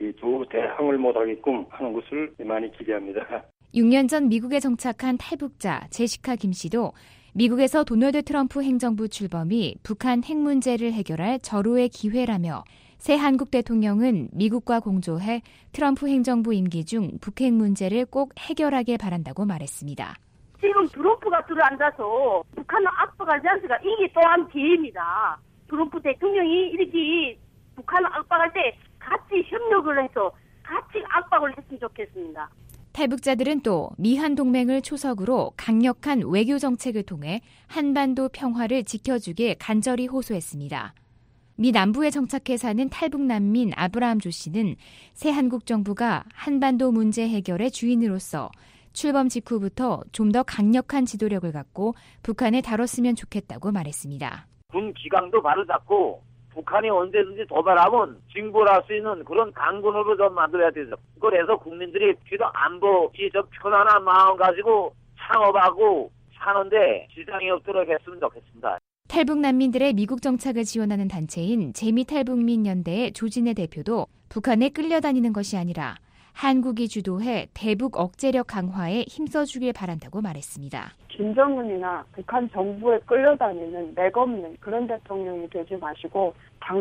또 대항을 못하게끔 하는 것을 많이 기대합니다. 육 년 전 미국에 정착한 탈북자 제시카 김 씨도 미국에서 도널드 트럼프 행정부 출범이 북한 핵 문제를 해결할 절호의 기회라며 새 한국 대통령은 미국과 공조해 트럼프 행정부 임기 중 북핵 문제를 꼭 해결하길 바란다고 말했습니다. 지금 트럼프가 들어앉아서 북한을 압박할 찬스가 이게 또한 기회입니다. 트럼프 대통령이 이렇게 북한을 압박할 때 같이 협력을 해서 같이 압박을 했으면 좋겠습니다. 탈북자들은 또 미한 동맹을 초석으로 강력한 외교 정책을 통해 한반도 평화를 지켜주길 간절히 호소했습니다. 미 남부에 정착해 사는 탈북 난민 아브라함 조 씨는 새 한국 정부가 한반도 문제 해결의 주인으로서 출범 직후부터 좀 더 강력한 지도력을 갖고 북한을 다뤘으면 좋겠다고 말했습니다. 군 기강도 바로잡고 북한이 언제든지 도발하면 징벌할 수 있는 그런 강군으로 좀 만들어야 되죠. 그래서 국민들이 비도 안보, 좀 편안한 마음 가지고 창업하고 사는데 지장이 없도록 했으면 좋겠습니다. 탈북 난민들의 미국 정착을 지원하는 단체인 재미탈북민 연대의 조진애 대표도 북한에 끌려다니는 것이 아니라 한국이 주도해 대북 억제력 강화에 힘써주길 바란다고 말했습니다. 김정은이나 북한 정부에 끌려다니는 맥없는 그런 대통령이 되지 마시고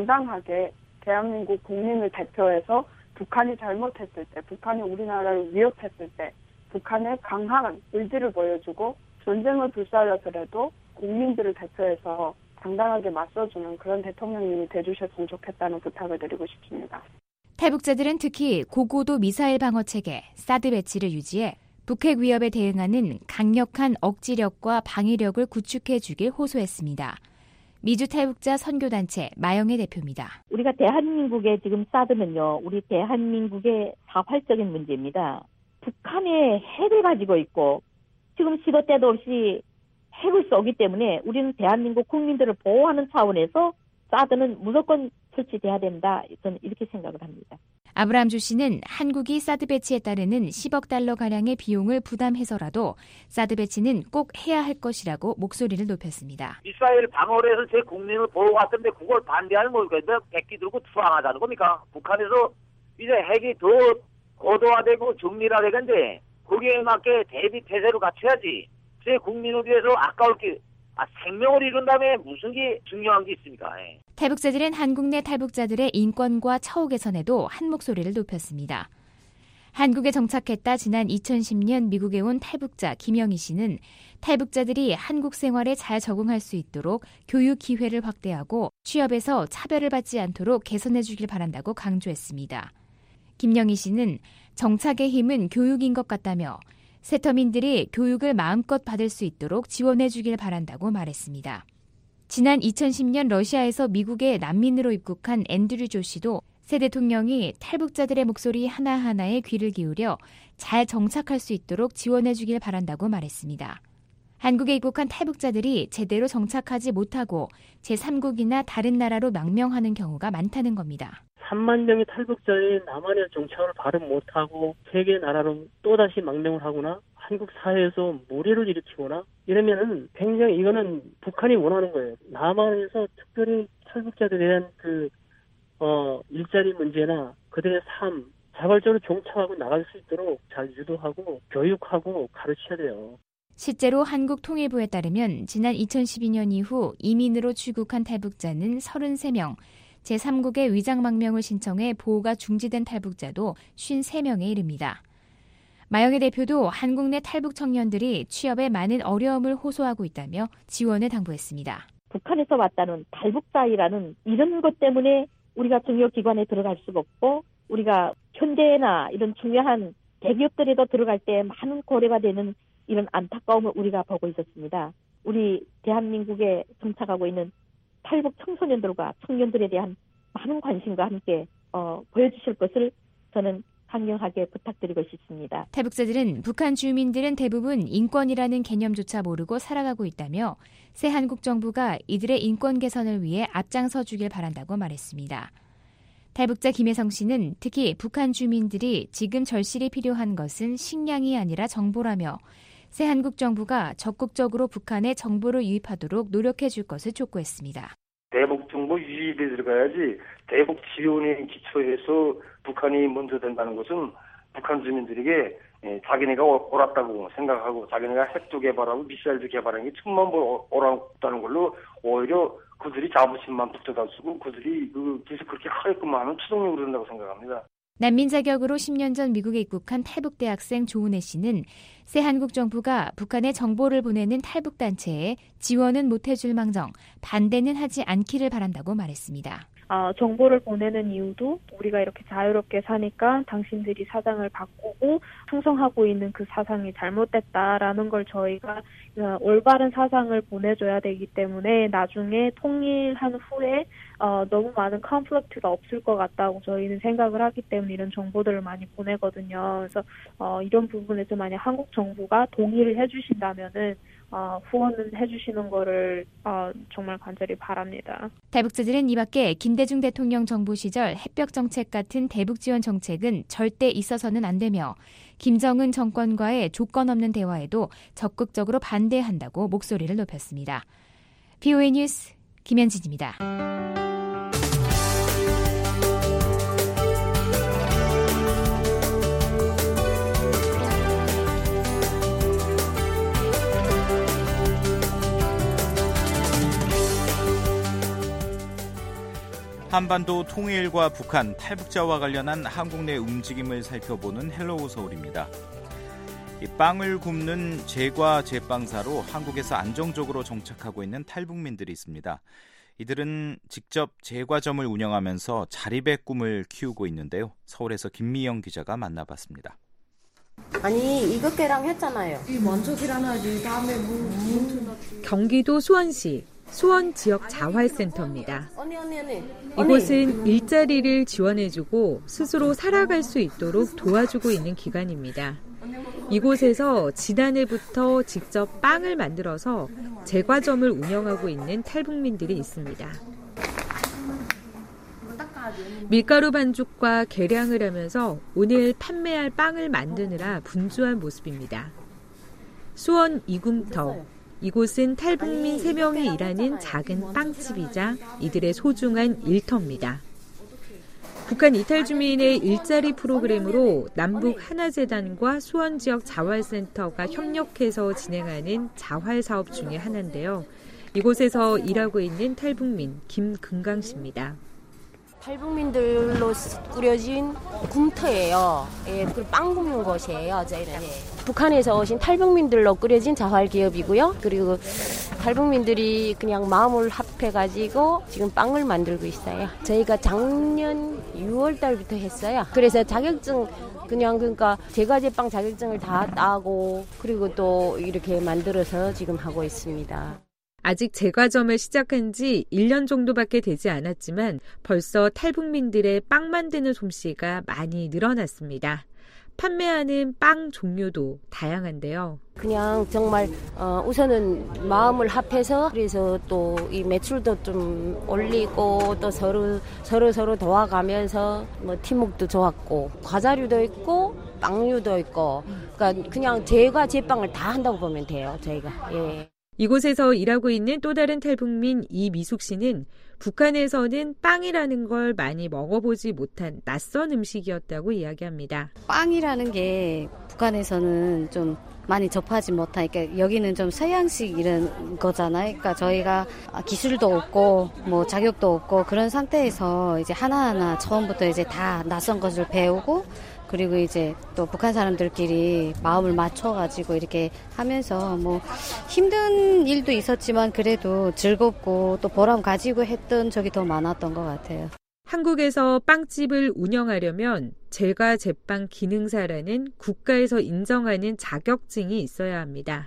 당당하게 대한민국 국민을 대표해서 북한이 잘못했을 때, 북한이 우리나라를 위협했을 때 북한의 강한 의지를 보여주고 전쟁을 불살려서라도 국민들을 대표해서 당당하게 맞서주는 그런 대통령님이 돼주셨으면 좋겠다는 부탁을 드리고 싶습니다. 탈북자들은 특히 고고도 미사일 방어 체계 사드 배치를 유지해 북핵 위협에 대응하는 강력한 억지력과 방위력을 구축해주길 호소했습니다. 미주 탈북자 선교단체 마영애 대표입니다. 우리가 대한민국에 지금 사드는요, 우리 대한민국의 자발적인 문제입니다. 북한의 핵을 가지고 있고 지금 시도 때도 없이 핵을 쏘기 때문에 우리는 대한민국 국민들을 보호하는 차원에서 사드는 무조건 설치돼야 된다. 저는 이렇게 생각을 합니다. 아브라함 조 씨는 한국이 사드 배치에 따르는 십억 달러가량의 비용을 부담해서라도 사드 배치는 꼭 해야 할 것이라고 목소리를 높였습니다. 미사일 방어를 해서 제 국민을 보호하던데 그걸 반대하는 겁니까? 백기 들고 투항하자는 겁니까? 북한에서 이제 핵이 더 고도화되고 정밀화되는데 거기에 맞게 대비 태세를 갖춰야지. 제 국민을 위해서 아까울 게 아, 생명을 잃은 다음에 무슨 게 중요한 게 있습니까? 예. 탈북자들은 한국 내 탈북자들의 인권과 처우 개선에도 한 목소리를 높였습니다. 한국에 정착했다 지난 이천십 년 미국에 온 탈북자 김영희 씨는 탈북자들이 한국 생활에 잘 적응할 수 있도록 교육 기회를 확대하고 취업에서 차별을 받지 않도록 개선해 주길 바란다고 강조했습니다. 김영희 씨는 정착의 힘은 교육인 것 같다며 세터민들이 교육을 마음껏 받을 수 있도록 지원해 주길 바란다고 말했습니다. 지난 이천십 년 러시아에서 미국에 난민으로 입국한 앤드류 조 씨도 새 대통령이 탈북자들의 목소리 하나하나에 귀를 기울여 잘 정착할 수 있도록 지원해 주길 바란다고 말했습니다. 한국에 입국한 탈북자들이 제대로 정착하지 못하고 제삼국이나 다른 나라로 망명하는 경우가 많다는 겁니다. 삼만 명의 탈북자의 남한에 정착을 발음 못하고 세계 나라로 또다시 망명을 하거나 한국 사회에서 무리를 일으키거나 이러면은 굉장히 이거는 북한이 원하는 거예요. 남한에서 특별히 탈북자들에 대한 그, 어, 일자리 문제나 그들의 삶, 자발적으로 정착하고 나갈 수 있도록 잘 유도하고 교육하고 가르쳐야 돼요. 실제로 한국통일부에 따르면 지난 이천십이 년 이후 이민으로 출국한 탈북자는 서른세 명, 제삼국의 위장망명을 신청해 보호가 중지된 탈북자도 오십삼 명에 이릅니다. 마영애 대표도 한국 내 탈북 청년들이 취업에 많은 어려움을 호소하고 있다며 지원을 당부했습니다. 북한에서 왔다는 탈북자이라는 이런 것 때문에 우리가 중요기관에 들어갈 수가 없고 우리가 현대나 이런 중요한 대기업들에도 들어갈 때 많은 고려가 되는 이런 안타까움을 우리가 보고 있었습니다. 우리 대한민국에 정착하고 있는 탈북 청소년들과 청년들에 대한 많은 관심과 함께 어, 보여주실 것을 저는 강경하게 부탁드리고 싶습니다. 탈북자들은 북한 주민들은 대부분 인권이라는 개념조차 모르고 살아가고 있다며 새 한국 정부가 이들의 인권 개선을 위해 앞장서 주길 바란다고 말했습니다. 탈북자 김혜성 씨는 특히 북한 주민들이 지금 절실히 필요한 것은 식량이 아니라 정보라며 새 한국 정부가 적극적으로 북한에 정보를 유입하도록 노력해 줄 것을 촉구했습니다. 대북 정보 유입에 들어가야지 대북 지원에 기초해서 북한이 먼저 된다는 것은 북한 주민들에게 자기네가 옳았다고 생각하고 자기네가 핵도 개발하고 미사일도 개발하는 게 천만 번 옳았다는 걸로 오히려 그들이 자부심만 붙여다 쓰고 그들이 그 계속 그렇게 하게끔 하는 추동력으로 된다고 생각합니다. 난민 자격으로 십 년 전 미국에 입국한 탈북 대학생 조은혜 씨는 새 한국 정부가 북한에 정보를 보내는 탈북 단체에 지원은 못해줄 망정 반대는 하지 않기를 바란다고 말했습니다. 어, 정보를 보내는 이유도 우리가 이렇게 자유롭게 사니까 당신들이 사상을 바꾸고 충성하고 있는 그 사상이 잘못됐다라는 걸 저희가 어, 올바른 사상을 보내줘야 되기 때문에 나중에 통일한 후에 어, 너무 많은 컨플릭트가 없을 것 같다고 저희는 생각을 하기 때문에 이런 정보들을 많이 보내거든요. 그래서 어, 이런 부분에서 만약 한국 정부가 동의를 해주신다면은 어, 후원을 해주시는 거를 어, 정말 간절히 바랍니다. 탈북자들은 이 밖에 김대중 대통령 정부 시절 햇벽 정책 같은 대북 지원 정책은 절대 있어서는 안 되며 김정은 정권과의 조건 없는 대화에도 적극적으로 반대한다고 목소리를 높였습니다. 비오에이 뉴스 김현진입니다. 한반도 통일과 북한, 탈북자와 관련한 한국 내 움직임을 살펴보는 헬로우 서울입니다. 이 빵을 굽는 제과 제빵사로 한국에서 안정적으로 정착하고 있는 탈북민들이 있습니다. 이들은 직접 제과점을 운영하면서 자립의 꿈을 키우고 있는데요. 서울에서 김미영 기자가 만나봤습니다. 아니 이거 깨랑 했잖아요. 이 먼저 계란하지 다음에 물 경기도 수원시 수원 지역 자활센터입니다. 언니 언니 언니. 이곳은 일자리를 지원해주고 스스로 살아갈 수 있도록 도와주고 있는 기관입니다. 이곳에서 지난해부터 직접 빵을 만들어서 제과점을 운영하고 있는 탈북민들이 있습니다. 밀가루 반죽과 계량을 하면서 오늘 판매할 빵을 만드느라 분주한 모습입니다. 수원 이금터. 이곳은 탈북민 세 명이 일하는 작은 빵집이자 이들의 소중한 일터입니다. 북한 이탈 주민의 일자리 프로그램으로 남북 하나재단과 수원 지역 자활센터가 협력해서 진행하는 자활 사업 중의 하나인데요. 이곳에서 일하고 있는 탈북민 김금강 씨입니다. 탈북민들로 꾸려진 굼터예요. 예, 그 빵 굽는 곳이에요. 저희는 예. 북한에서 오신 탈북민들로 꾸려진 자활 기업이고요. 그리고 탈북민들이 그냥 마음을 합해가지고 지금 빵을 만들고 있어요. 저희가 작년 유월 달부터 했어요. 그래서 자격증 그냥 그러니까 제과제빵 자격증을 다 따고 그리고 또 이렇게 만들어서 지금 하고 있습니다. 아직 제과점을 시작한 지 일 년 정도밖에 되지 않았지만 벌써 탈북민들의 빵 만드는 솜씨가 많이 늘어났습니다. 판매하는 빵 종류도 다양한데요. 그냥 정말 어, 우선은 마음을 합해서 그래서 또 이 매출도 좀 올리고 또 서로 서로 서로 도와가면서 뭐 팀워크도 좋았고 과자류도 있고 빵류도 있고 그러니까 그냥 제과 제빵을 다 한다고 보면 돼요. 저희가. 예. 이곳에서 일하고 있는 또 다른 탈북민 이미숙 씨는 북한에서는 빵이라는 걸 많이 먹어보지 못한 낯선 음식이었다고 이야기합니다. 빵이라는 게 북한에서는 좀 많이 접하지 못하니까 여기는 좀 서양식 이런 거잖아요. 그러니까 저희가 기술도 없고 뭐 자격도 없고 그런 상태에서 이제 하나하나 처음부터 이제 다 낯선 것을 배우고 그리고 이제 또 북한 사람들끼리 마음을 맞춰가지고 이렇게 하면서 뭐 힘든 일도 있었지만 그래도 즐겁고 또 보람 가지고 했던 적이 더 많았던 것 같아요. 한국에서 빵집을 운영하려면 제과 제빵 기능사라는 국가에서 인정하는 자격증이 있어야 합니다.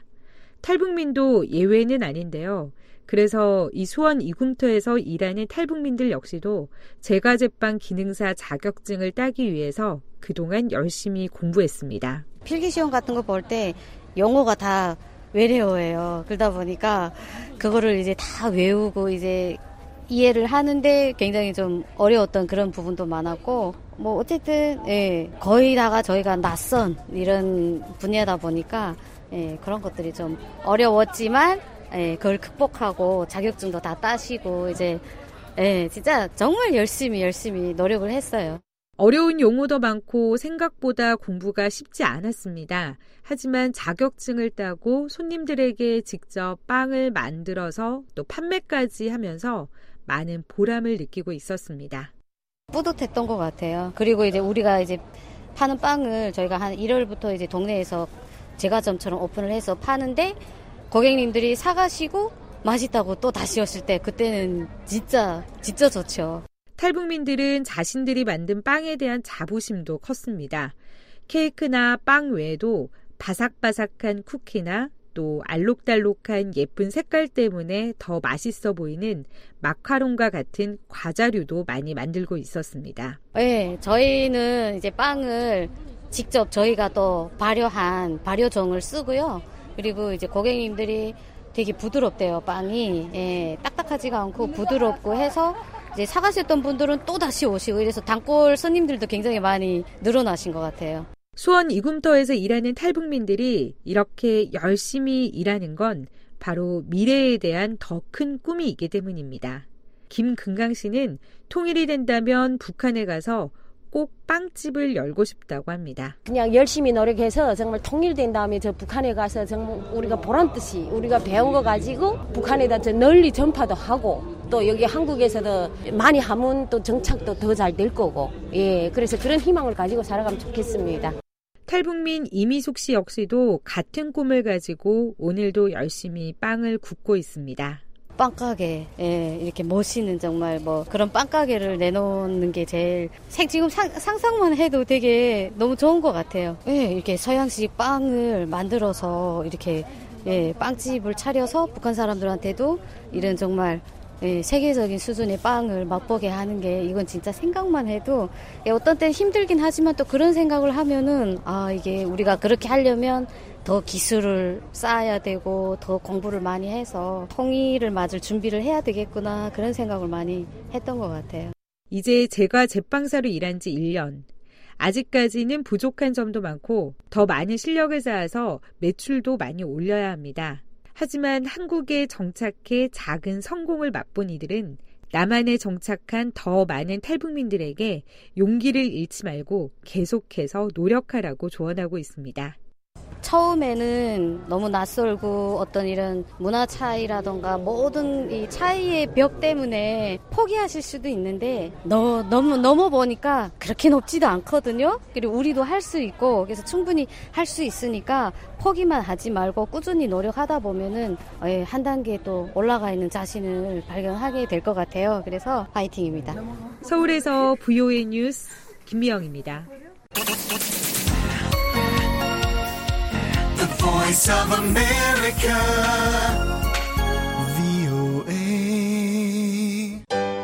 탈북민도 예외는 아닌데요. 그래서 이 수원 이금터에서 일하는 탈북민들 역시도 제과 제빵 기능사 자격증을 따기 위해서 그동안 열심히 공부했습니다. 필기시험 같은 거 볼 때 영어가 다 외래어예요. 그러다 보니까 그거를 이제 다 외우고 이제 이해를 하는데 굉장히 좀 어려웠던 그런 부분도 많았고 뭐 어쨌든 예, 거의 다가 저희가 낯선 이런 분야다 보니까 예, 그런 것들이 좀 어려웠지만 예, 그걸 극복하고 자격증도 다 따시고 이제 예, 진짜 정말 열심히 열심히 노력을 했어요. 어려운 용어도 많고 생각보다 공부가 쉽지 않았습니다. 하지만 자격증을 따고 손님들에게 직접 빵을 만들어서 또 판매까지 하면서 많은 보람을 느끼고 있었습니다. 뿌듯했던 것 같아요. 그리고 이제 우리가 이제 파는 빵을 저희가 한 일월부터 이제 동네에서 제과점처럼 오픈을 해서 파는데 고객님들이 사가시고 맛있다고 또 다시 오실 때 그때는 진짜 진짜 좋죠. 탈북민들은 자신들이 만든 빵에 대한 자부심도 컸습니다. 케이크나 빵 외에도 바삭바삭한 쿠키나 또 알록달록한 예쁜 색깔 때문에 더 맛있어 보이는 마카롱과 같은 과자류도 많이 만들고 있었습니다. 네, 저희는 이제 빵을 직접 저희가 또 발효한 발효종을 쓰고요. 그리고 이제 고객님들이 되게 부드럽대요, 빵이. 예, 딱딱하지가 않고 부드럽고 해서 이제 사가셨던 분들은 또 다시 오시고 이래서 단골 손님들도 굉장히 많이 늘어나신 것 같아요. 수원 이금터에서 일하는 탈북민들이 이렇게 열심히 일하는 건 바로 미래에 대한 더 큰 꿈이 있기 때문입니다. 김금강 씨는 통일이 된다면 북한에 가서 꼭 빵집을 열고 싶다고 합니다. 그냥 열심히 노력해서 정말 통일된 다음에 저 북한에 가서 정말 우리가 보란듯이 우리가 배운 거 가지고 북한에다 저 널리 전파도 하고 또 여기 한국에서도 많이 하면 또 정착도 더 잘 될 거고 예 그래서 그런 희망을 가지고 살아가면 좋겠습니다. 탈북민 이미숙 씨 역시도 같은 꿈을 가지고 오늘도 열심히 빵을 굽고 있습니다. 빵가게, 예, 이렇게 멋있는 정말 뭐 그런 빵가게를 내놓는 게 제일 생, 지금 상, 상상만 해도 되게 너무 좋은 것 같아요. 예, 이렇게 서양식 빵을 만들어서 이렇게 예, 빵집을 차려서 북한 사람들한테도 이런 정말 예, 세계적인 수준의 빵을 맛보게 하는 게 이건 진짜 생각만 해도 예, 어떤 때는 힘들긴 하지만 또 그런 생각을 하면은 아 이게 우리가 그렇게 하려면 더 기술을 쌓아야 되고 더 공부를 많이 해서 통일을 맞을 준비를 해야 되겠구나 그런 생각을 많이 했던 것 같아요. 이제 제가 제빵사로 일한 지 일 년. 아직까지는 부족한 점도 많고 더 많은 실력을 쌓아서 매출도 많이 올려야 합니다. 하지만 한국에 정착해 작은 성공을 맛본 이들은 남한에 정착한 더 많은 탈북민들에게 용기를 잃지 말고 계속해서 노력하라고 조언하고 있습니다. 처음에는 너무 낯설고 어떤 이런 문화 차이라던가 모든 이 차이의 벽 때문에 포기하실 수도 있는데 너, 너무 넘어보니까 그렇게 높지도 않거든요. 그리고 우리도 할 수 있고 그래서 충분히 할 수 있으니까 포기만 하지 말고 꾸준히 노력하다 보면은 한 단계 또 올라가 있는 자신을 발견하게 될 것 같아요. 그래서 파이팅입니다. 서울에서 브이오에이 뉴스 김미영입니다. Voice of America, 브이오에이.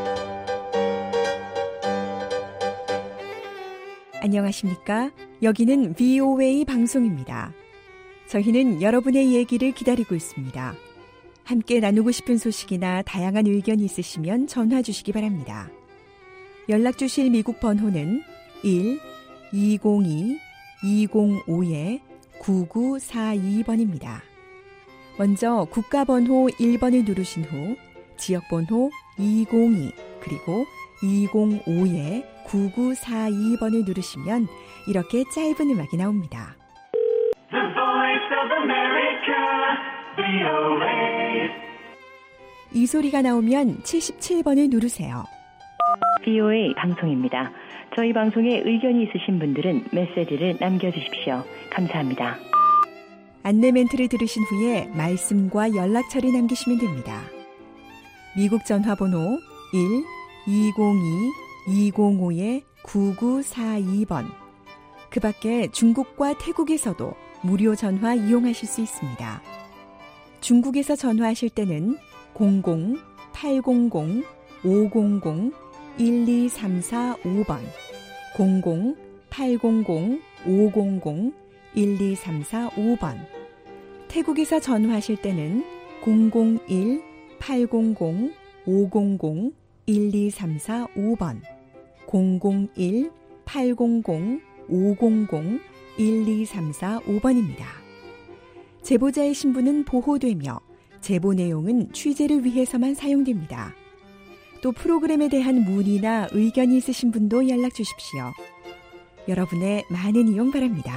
안녕하십니까? 여기는 브이오에이 방송입니다. 저희는 여러분의 얘기를 기다리고 있습니다. 함께 나누고 싶은 소식이나 다양한 의견이 있으시면 전화 주시기 바랍니다. 연락 주실 미국 번호는 일 이공이 이공오 구구사이 번입니다. 먼저 국가번호 일 번을 누르신 후 지역번호 이공이 그리고 이공오 구구사이 번을 누르시면 이렇게 짧은 음악이 나옵니다. The Voice of America, 브이오에이. 이 소리가 나오면 칠십칠 번을 누르세요. 브이오에이 방송입니다. 저희 방송에 의견이 있으신 분들은 메시지를 남겨주십시오. 감사합니다. 안내 멘트를 들으신 후에 말씀과 연락처를 남기시면 됩니다. 미국 전화번호 일 이공이 이공오 구구사이 번. 그 밖에 중국과 태국에서도 무료 전화 이용하실 수 있습니다. 중국에서 전화하실 때는 공공 팔공공 오공공 일이삼사오 번, 공공 팔공공 오공공 일이삼사오 번. 태국에서 전화하실 때는 공공일 팔공공 오공공 일이삼사오 번, 공공일 팔공공 오공공 일이삼사오 번입니다. 제보자의 신분은 보호되며 제보 내용은 취재를 위해서만 사용됩니다. 또 프로그램에 대한 문의나 의견이 있으신 분도 연락 주십시오. 여러분의 많은 이용 바랍니다.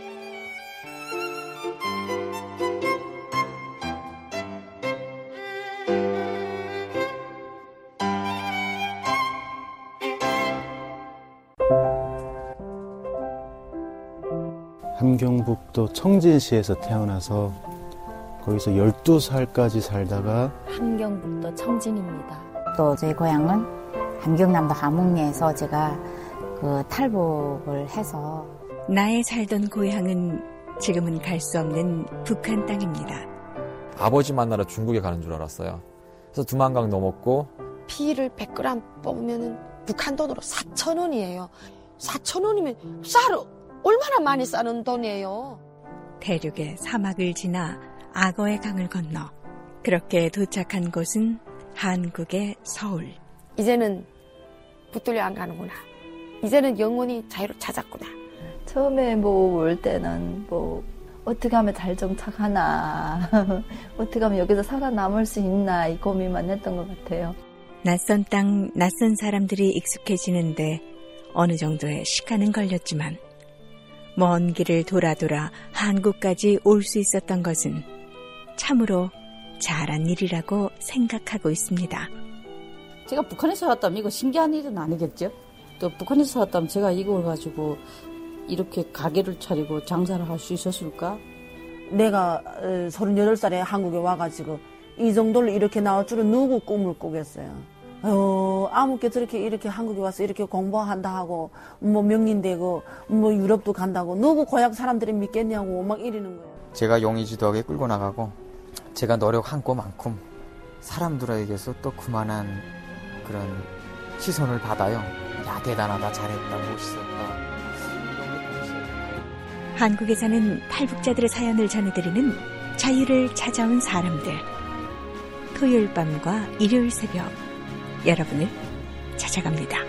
함경북도 청진시에서 태어나서 거기서 열두 살까지 살다가 함경북도 청진입니다. 또 제 고향은 함경남도 하목리에서 제가 그 탈북을 해서 나의 살던 고향은 지금은 갈 수 없는 북한 땅입니다. 아버지 만나러 중국에 가는 줄 알았어요. 그래서 두만강 넘었고 피를 백 그램 뽑으면 북한 돈으로 사천 원이에요. 사천 원이면 쌀을 얼마나 많이 싸는 돈이에요. 대륙의 사막을 지나 악어의 강을 건너 그렇게 도착한 곳은 한국의 서울. 이제는 붙들려 안 가는구나. 이제는 영원히 자유를 찾았구나. 처음에 뭐 올 때는 뭐 어떻게 하면 잘 정착하나 어떻게 하면 여기서 살아남을 수 있나 이 고민만 했던 것 같아요. 낯선 땅, 낯선 사람들이 익숙해지는데 어느 정도의 시간은 걸렸지만 먼 길을 돌아 돌아 한국까지 올 수 있었던 것은 참으로 잘한 일이라고 생각하고 있습니다. 제가 북한에서 살았다면 이거 신기한 일은 아니겠죠? 또 북한에서 살았다면 제가 이걸 가지고 이렇게 가게를 차리고 장사를 할 수 있었을까? 내가 서른여덟 살에 한국에 와가지고 이 정도로 이렇게 나올 줄은 누구 꿈을 꾸겠어요. 어, 아무게 저렇게 이렇게 한국에 와서 이렇게 공부한다 하고 뭐 명인되고 뭐 유럽도 간다고 누구 고향 사람들이 믿겠냐고 막 이러는 거예요. 제가 용의주도하게 끌고 나가고 제가 노력한 것만큼 사람들에게서 또 그만한 그런 시선을 받아요. 야, 대단하다, 잘했다, 멋있었다. 한국에 사는 탈북자들의 사연을 전해드리는 자유를 찾아온 사람들. 토요일 밤과 일요일 새벽 여러분을 찾아갑니다.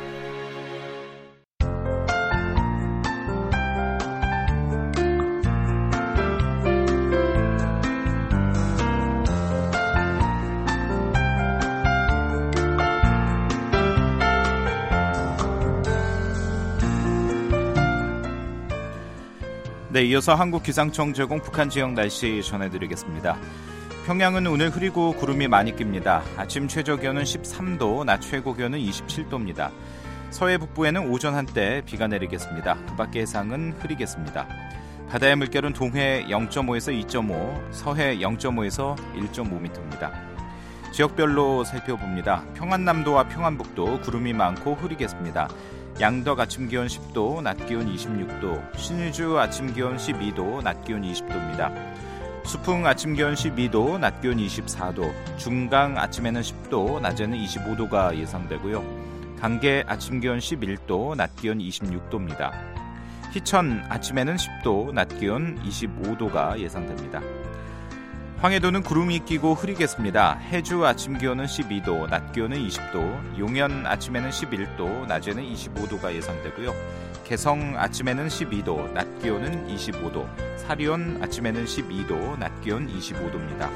네, 이어서 한국기상청 제공 북한 지역 날씨 전해드리겠습니다. 평양은 오늘 흐리고 구름이 많이 낍니다. 아침 최저기온은 십삼 도, 낮 최고기온은 이십칠 도입니다. 서해 북부에는 오전 한때 비가 내리겠습니다. 그 밖의 해상은 흐리겠습니다. 바다의 물결은 동해 영 점 오에서 이 점 오, 서해 영 점 오에서 일 점 오 미터입니다. 지역별로 살펴봅니다. 평안남도와 평안북도 구름이 많고 흐리겠습니다. 양덕 아침 기온 십 도, 낮 기온 이십육 도, 신의주 아침 기온 십이 도, 낮 기온 이십 도입니다. 수풍 아침 기온 십이 도, 낮 기온 이십사 도, 중강 아침에는 십 도, 낮에는 이십오 도가 예상되고요. 강계 아침 기온 십일 도, 낮 기온 이십육 도입니다. 희천 아침에는 십 도, 낮 기온 이십오 도가 예상됩니다. 황해도는 구름이 끼고 흐리겠습니다. 해주 아침 기온은 십이 도, 낮 기온은 이십 도, 용현 아침에는 십일 도, 낮에는 이십오 도가 예상되고요. 개성 아침에는 십이 도, 낮 기온은 이십오 도, 사리온 아침에는 십이 도, 낮 기온 이십오 도입니다.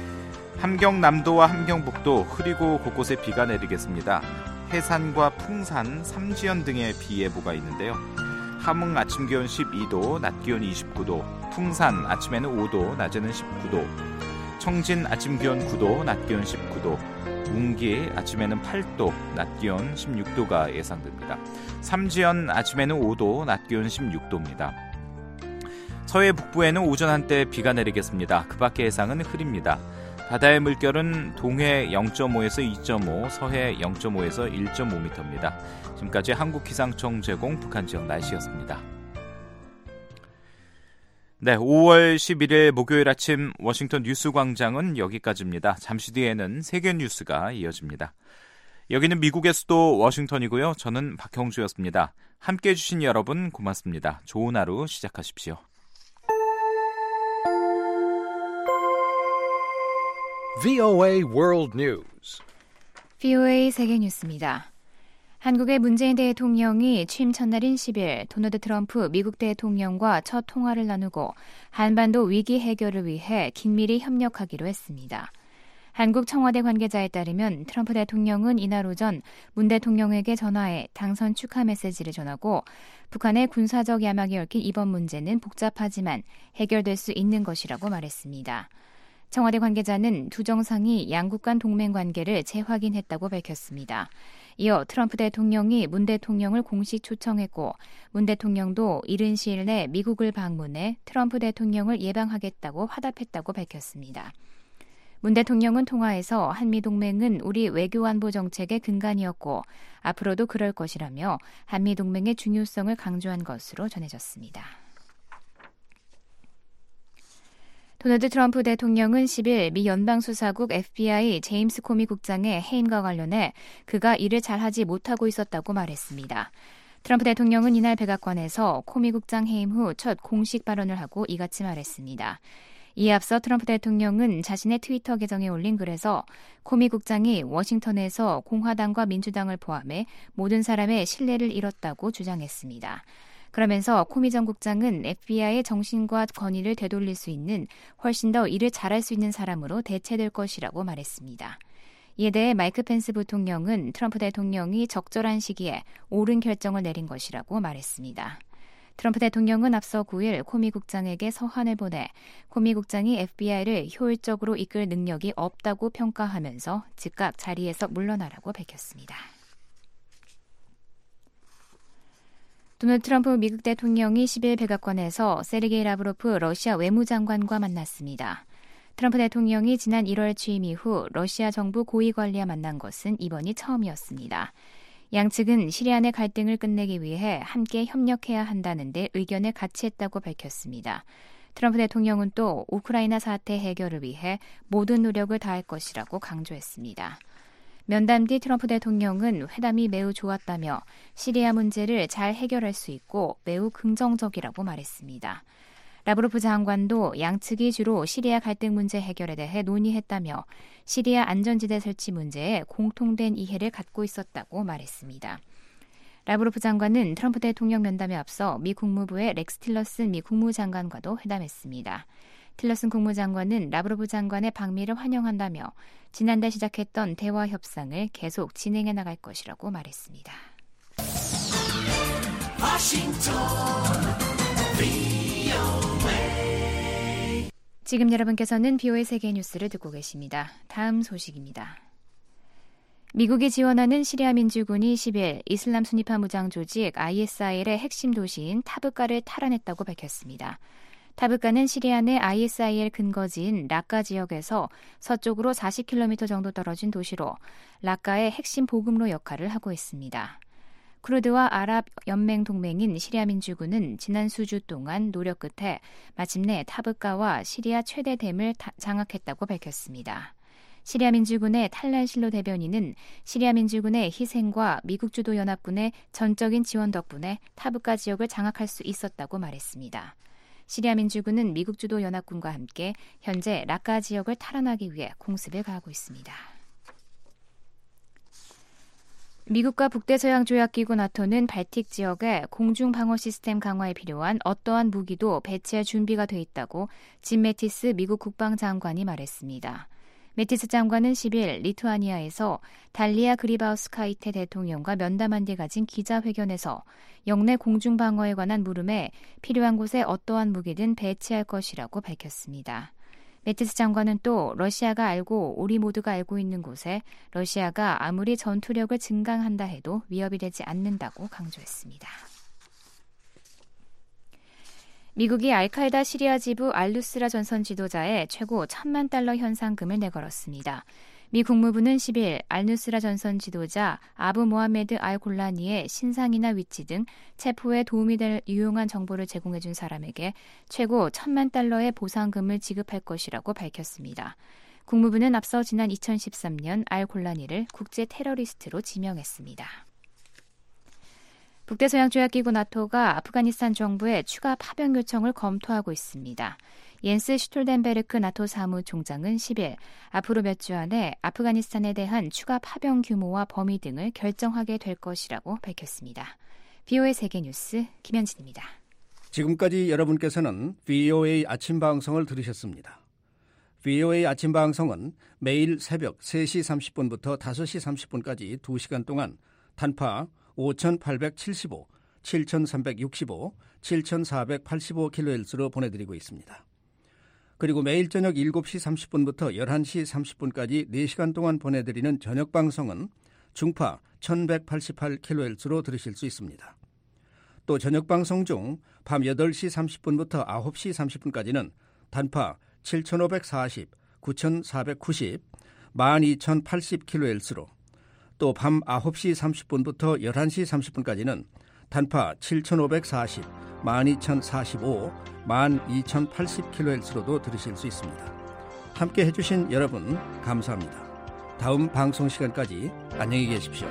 함경남도와 함경북도 흐리고 곳곳에 비가 내리겠습니다. 해산과 풍산, 삼지연 등의 비 예보가 있는데요. 함흥 아침 기온 십이 도, 낮 기온 이십구 도, 풍산 아침에는 오 도, 낮에는 십구 도, 청진 아침 기온 구 도, 낮 기온 십구 도, 웅기 아침에는 팔 도, 낮 기온 십육 도가 예상됩니다. 삼지연 아침에는 오 도, 낮 기온 십육 도입니다. 서해 북부에는 오전 한때 비가 내리겠습니다. 그 밖의 해상은 흐립니다. 바다의 물결은 동해 영 점 오에서 이 점 오, 서해 영 점 오에서 일 점 오 미터입니다. 지금까지 한국기상청 제공 북한 지역 날씨였습니다. 네, 오월 십일일 목요일 아침 워싱턴 뉴스광장은 여기까지입니다. 잠시 뒤에는 세계 뉴스가 이어집니다. 여기는 미국의 수도 워싱턴이고요. 저는 박형주였습니다. 함께해 주신 여러분 고맙습니다. 좋은 하루 시작하십시오. 브이오에이 World News. 브이오에이 세계 뉴스입니다. 한국의 문재인 대통령이 취임 첫날인 십일 도널드 트럼프 미국 대통령과 첫 통화를 나누고 한반도 위기 해결을 위해 긴밀히 협력하기로 했습니다. 한국 청와대 관계자에 따르면 트럼프 대통령은 이날 오전 문 대통령에게 전화해 당선 축하 메시지를 전하고 북한의 군사적 야막이 얽힌 이번 문제는 복잡하지만 해결될 수 있는 것이라고 말했습니다. 청와대 관계자는 두 정상이 양국 간 동맹 관계를 재확인했다고 밝혔습니다. 이어 트럼프 대통령이 문 대통령을 공식 초청했고 문 대통령도 이른 시일 내 미국을 방문해 트럼프 대통령을 예방하겠다고 화답했다고 밝혔습니다. 문 대통령은 통화에서 한미동맹은 우리 외교안보 정책의 근간이었고 앞으로도 그럴 것이라며 한미동맹의 중요성을 강조한 것으로 전해졌습니다. 도널드 트럼프 대통령은 십일 미 연방수사국 에프비아이 제임스 코미 국장의 해임과 관련해 그가 일을 잘하지 못하고 있었다고 말했습니다. 트럼프 대통령은 이날 백악관에서 코미 국장 해임 후 첫 공식 발언을 하고 이같이 말했습니다. 이에 앞서 트럼프 대통령은 자신의 트위터 계정에 올린 글에서 코미 국장이 워싱턴에서 공화당과 민주당을 포함해 모든 사람의 신뢰를 잃었다고 주장했습니다. 그러면서 코미 전 국장은 에프비아이의 정신과 권위를 되돌릴 수 있는 훨씬 더 일을 잘할 수 있는 사람으로 대체될 것이라고 말했습니다. 이에 대해 마이크 펜스 부통령은 트럼프 대통령이 적절한 시기에 옳은 결정을 내린 것이라고 말했습니다. 트럼프 대통령은 앞서 구일 코미 국장에게 서한을 보내 코미 국장이 에프비아이를 효율적으로 이끌 능력이 없다고 평가하면서 즉각 자리에서 물러나라고 밝혔습니다. 도널드 트럼프 미국 대통령이 십일 백악관에서 세르게이 라브로프 러시아 외무장관과 만났습니다. 트럼프 대통령이 지난 일월 취임 이후 러시아 정부 고위관리와 만난 것은 이번이 처음이었습니다. 양측은 시리아 내 갈등을 끝내기 위해 함께 협력해야 한다는 데 의견을 같이 했다고 밝혔습니다. 트럼프 대통령은 또 우크라이나 사태 해결을 위해 모든 노력을 다할 것이라고 강조했습니다. 면담 뒤 트럼프 대통령은 회담이 매우 좋았다며 시리아 문제를 잘 해결할 수 있고 매우 긍정적이라고 말했습니다. 라브로프 장관도 양측이 주로 시리아 갈등 문제 해결에 대해 논의했다며 시리아 안전지대 설치 문제에 공통된 이해를 갖고 있었다고 말했습니다. 라브로프 장관은 트럼프 대통령 면담에 앞서 미 국무부의 렉스 틸러슨 미 국무장관과도 회담했습니다. 틸러슨 국무장관은 라브로프 장관의 방미를 환영한다며 지난달 시작했던 대화 협상을 계속 진행해 나갈 것이라고 말했습니다. 지금 여러분께서는 비오에이 세계 뉴스를 듣고 계십니다. 다음 소식입니다. 미국이 지원하는 시리아 민주군이 십일 이슬람 순위파 무장 조직 아이에스아이엘의 핵심 도시인 타브가를 탈환했다고 밝혔습니다. 타브가는 시리아 내 아이에스아이엘 근거지인 라카 지역에서 서쪽으로 사십 킬로미터 정도 떨어진 도시로 라카의 핵심 보급로 역할을 하고 있습니다. 쿠르드와 아랍 연맹 동맹인 시리아 민주군은 지난 수주 동안 노력 끝에 마침내 타브가와 시리아 최대 댐을 장악했다고 밝혔습니다. 시리아 민주군의 탈란실로 대변인은 시리아 민주군의 희생과 미국 주도 연합군의 전적인 지원 덕분에 타브가 지역을 장악할 수 있었다고 말했습니다. 시리아 민주군은 미국 주도 연합군과 함께 현재 라카 지역을 탈환하기 위해 공습을 가하고 있습니다. 미국과 북대서양조약기구 나토는 발틱 지역에 공중 방어 시스템 강화에 필요한 어떠한 무기도 배치할 준비가 돼 있다고 짐 매티스 미국 국방장관이 말했습니다. 매티스 장관은 십일 리투아니아에서 달리아 그리바우스카이테 대통령과 면담한 뒤 가진 기자회견에서 영내 공중 방어에 관한 물음에 필요한 곳에 어떠한 무기든 배치할 것이라고 밝혔습니다. 매티스 장관은 또 러시아가 알고 우리 모두가 알고 있는 곳에 러시아가 아무리 전투력을 증강한다 해도 위협이 되지 않는다고 강조했습니다. 미국이 알카에다 시리아 지부 알누스라 전선 지도자의 최고 천만 달러 현상금을 내걸었습니다. 미 국무부는 십일 알누스라 전선 지도자 아부 모하메드 알 골라니의 신상이나 위치 등 체포에 도움이 될 유용한 정보를 제공해준 사람에게 최고 천만 달러의 보상금을 지급할 것이라고 밝혔습니다. 국무부는 앞서 지난 이천십삼 년 알 골라니를 국제 테러리스트로 지명했습니다. 북대서양조약기구 나토가 아프가니스탄 정부의 추가 파병 요청을 검토하고 있습니다. 옌스 슈톨덴베르크 나토 사무총장은 십일 앞으로 몇 주 안에 아프가니스탄에 대한 추가 파병 규모와 범위 등을 결정하게 될 것이라고 밝혔습니다. 비오에이 세계뉴스 김현진입니다. 지금까지 여러분께서는 비오에이 아침 방송을 들으셨습니다. 비오에이 아침 방송은 매일 새벽 세 시 삼십 분부터 다섯 시 삼십 분까지 두 시간 동안 단파 오천팔백칠십오, 칠천삼백육십오, 칠천사백팔십오 킬로헤르츠로 보내드리고 있습니다. 그리고 매일 저녁 일곱 시 삼십 분부터 열한 시 삼십 분까지 네 시간 동안 보내드리는 저녁 방송은 중파 천백팔십팔 킬로헤르츠로 들으실 수 있습니다. 또 저녁 방송 중 밤 여덟 시 삼십 분부터 아홉 시 삼십 분까지는 단파 칠천오백사십, 구천사백구십, 만 이천팔십 킬로헤르츠로 또 밤 아홉 시 삼십 분부터 열한 시 삼십 분까지는 단파 칠천오백사십, 만 이천사십오, 만 이천팔십 킬로헤르츠로도 들으실 수 있습니다. 함께 해주신 여러분 감사합니다. 다음 방송 시간까지 안녕히 계십시오.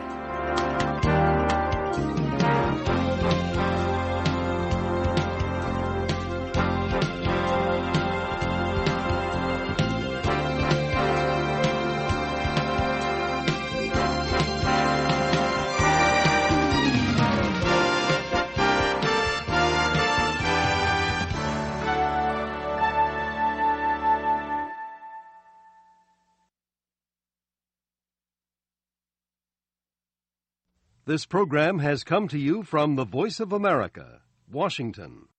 This program has come to you from the Voice of America, Washington.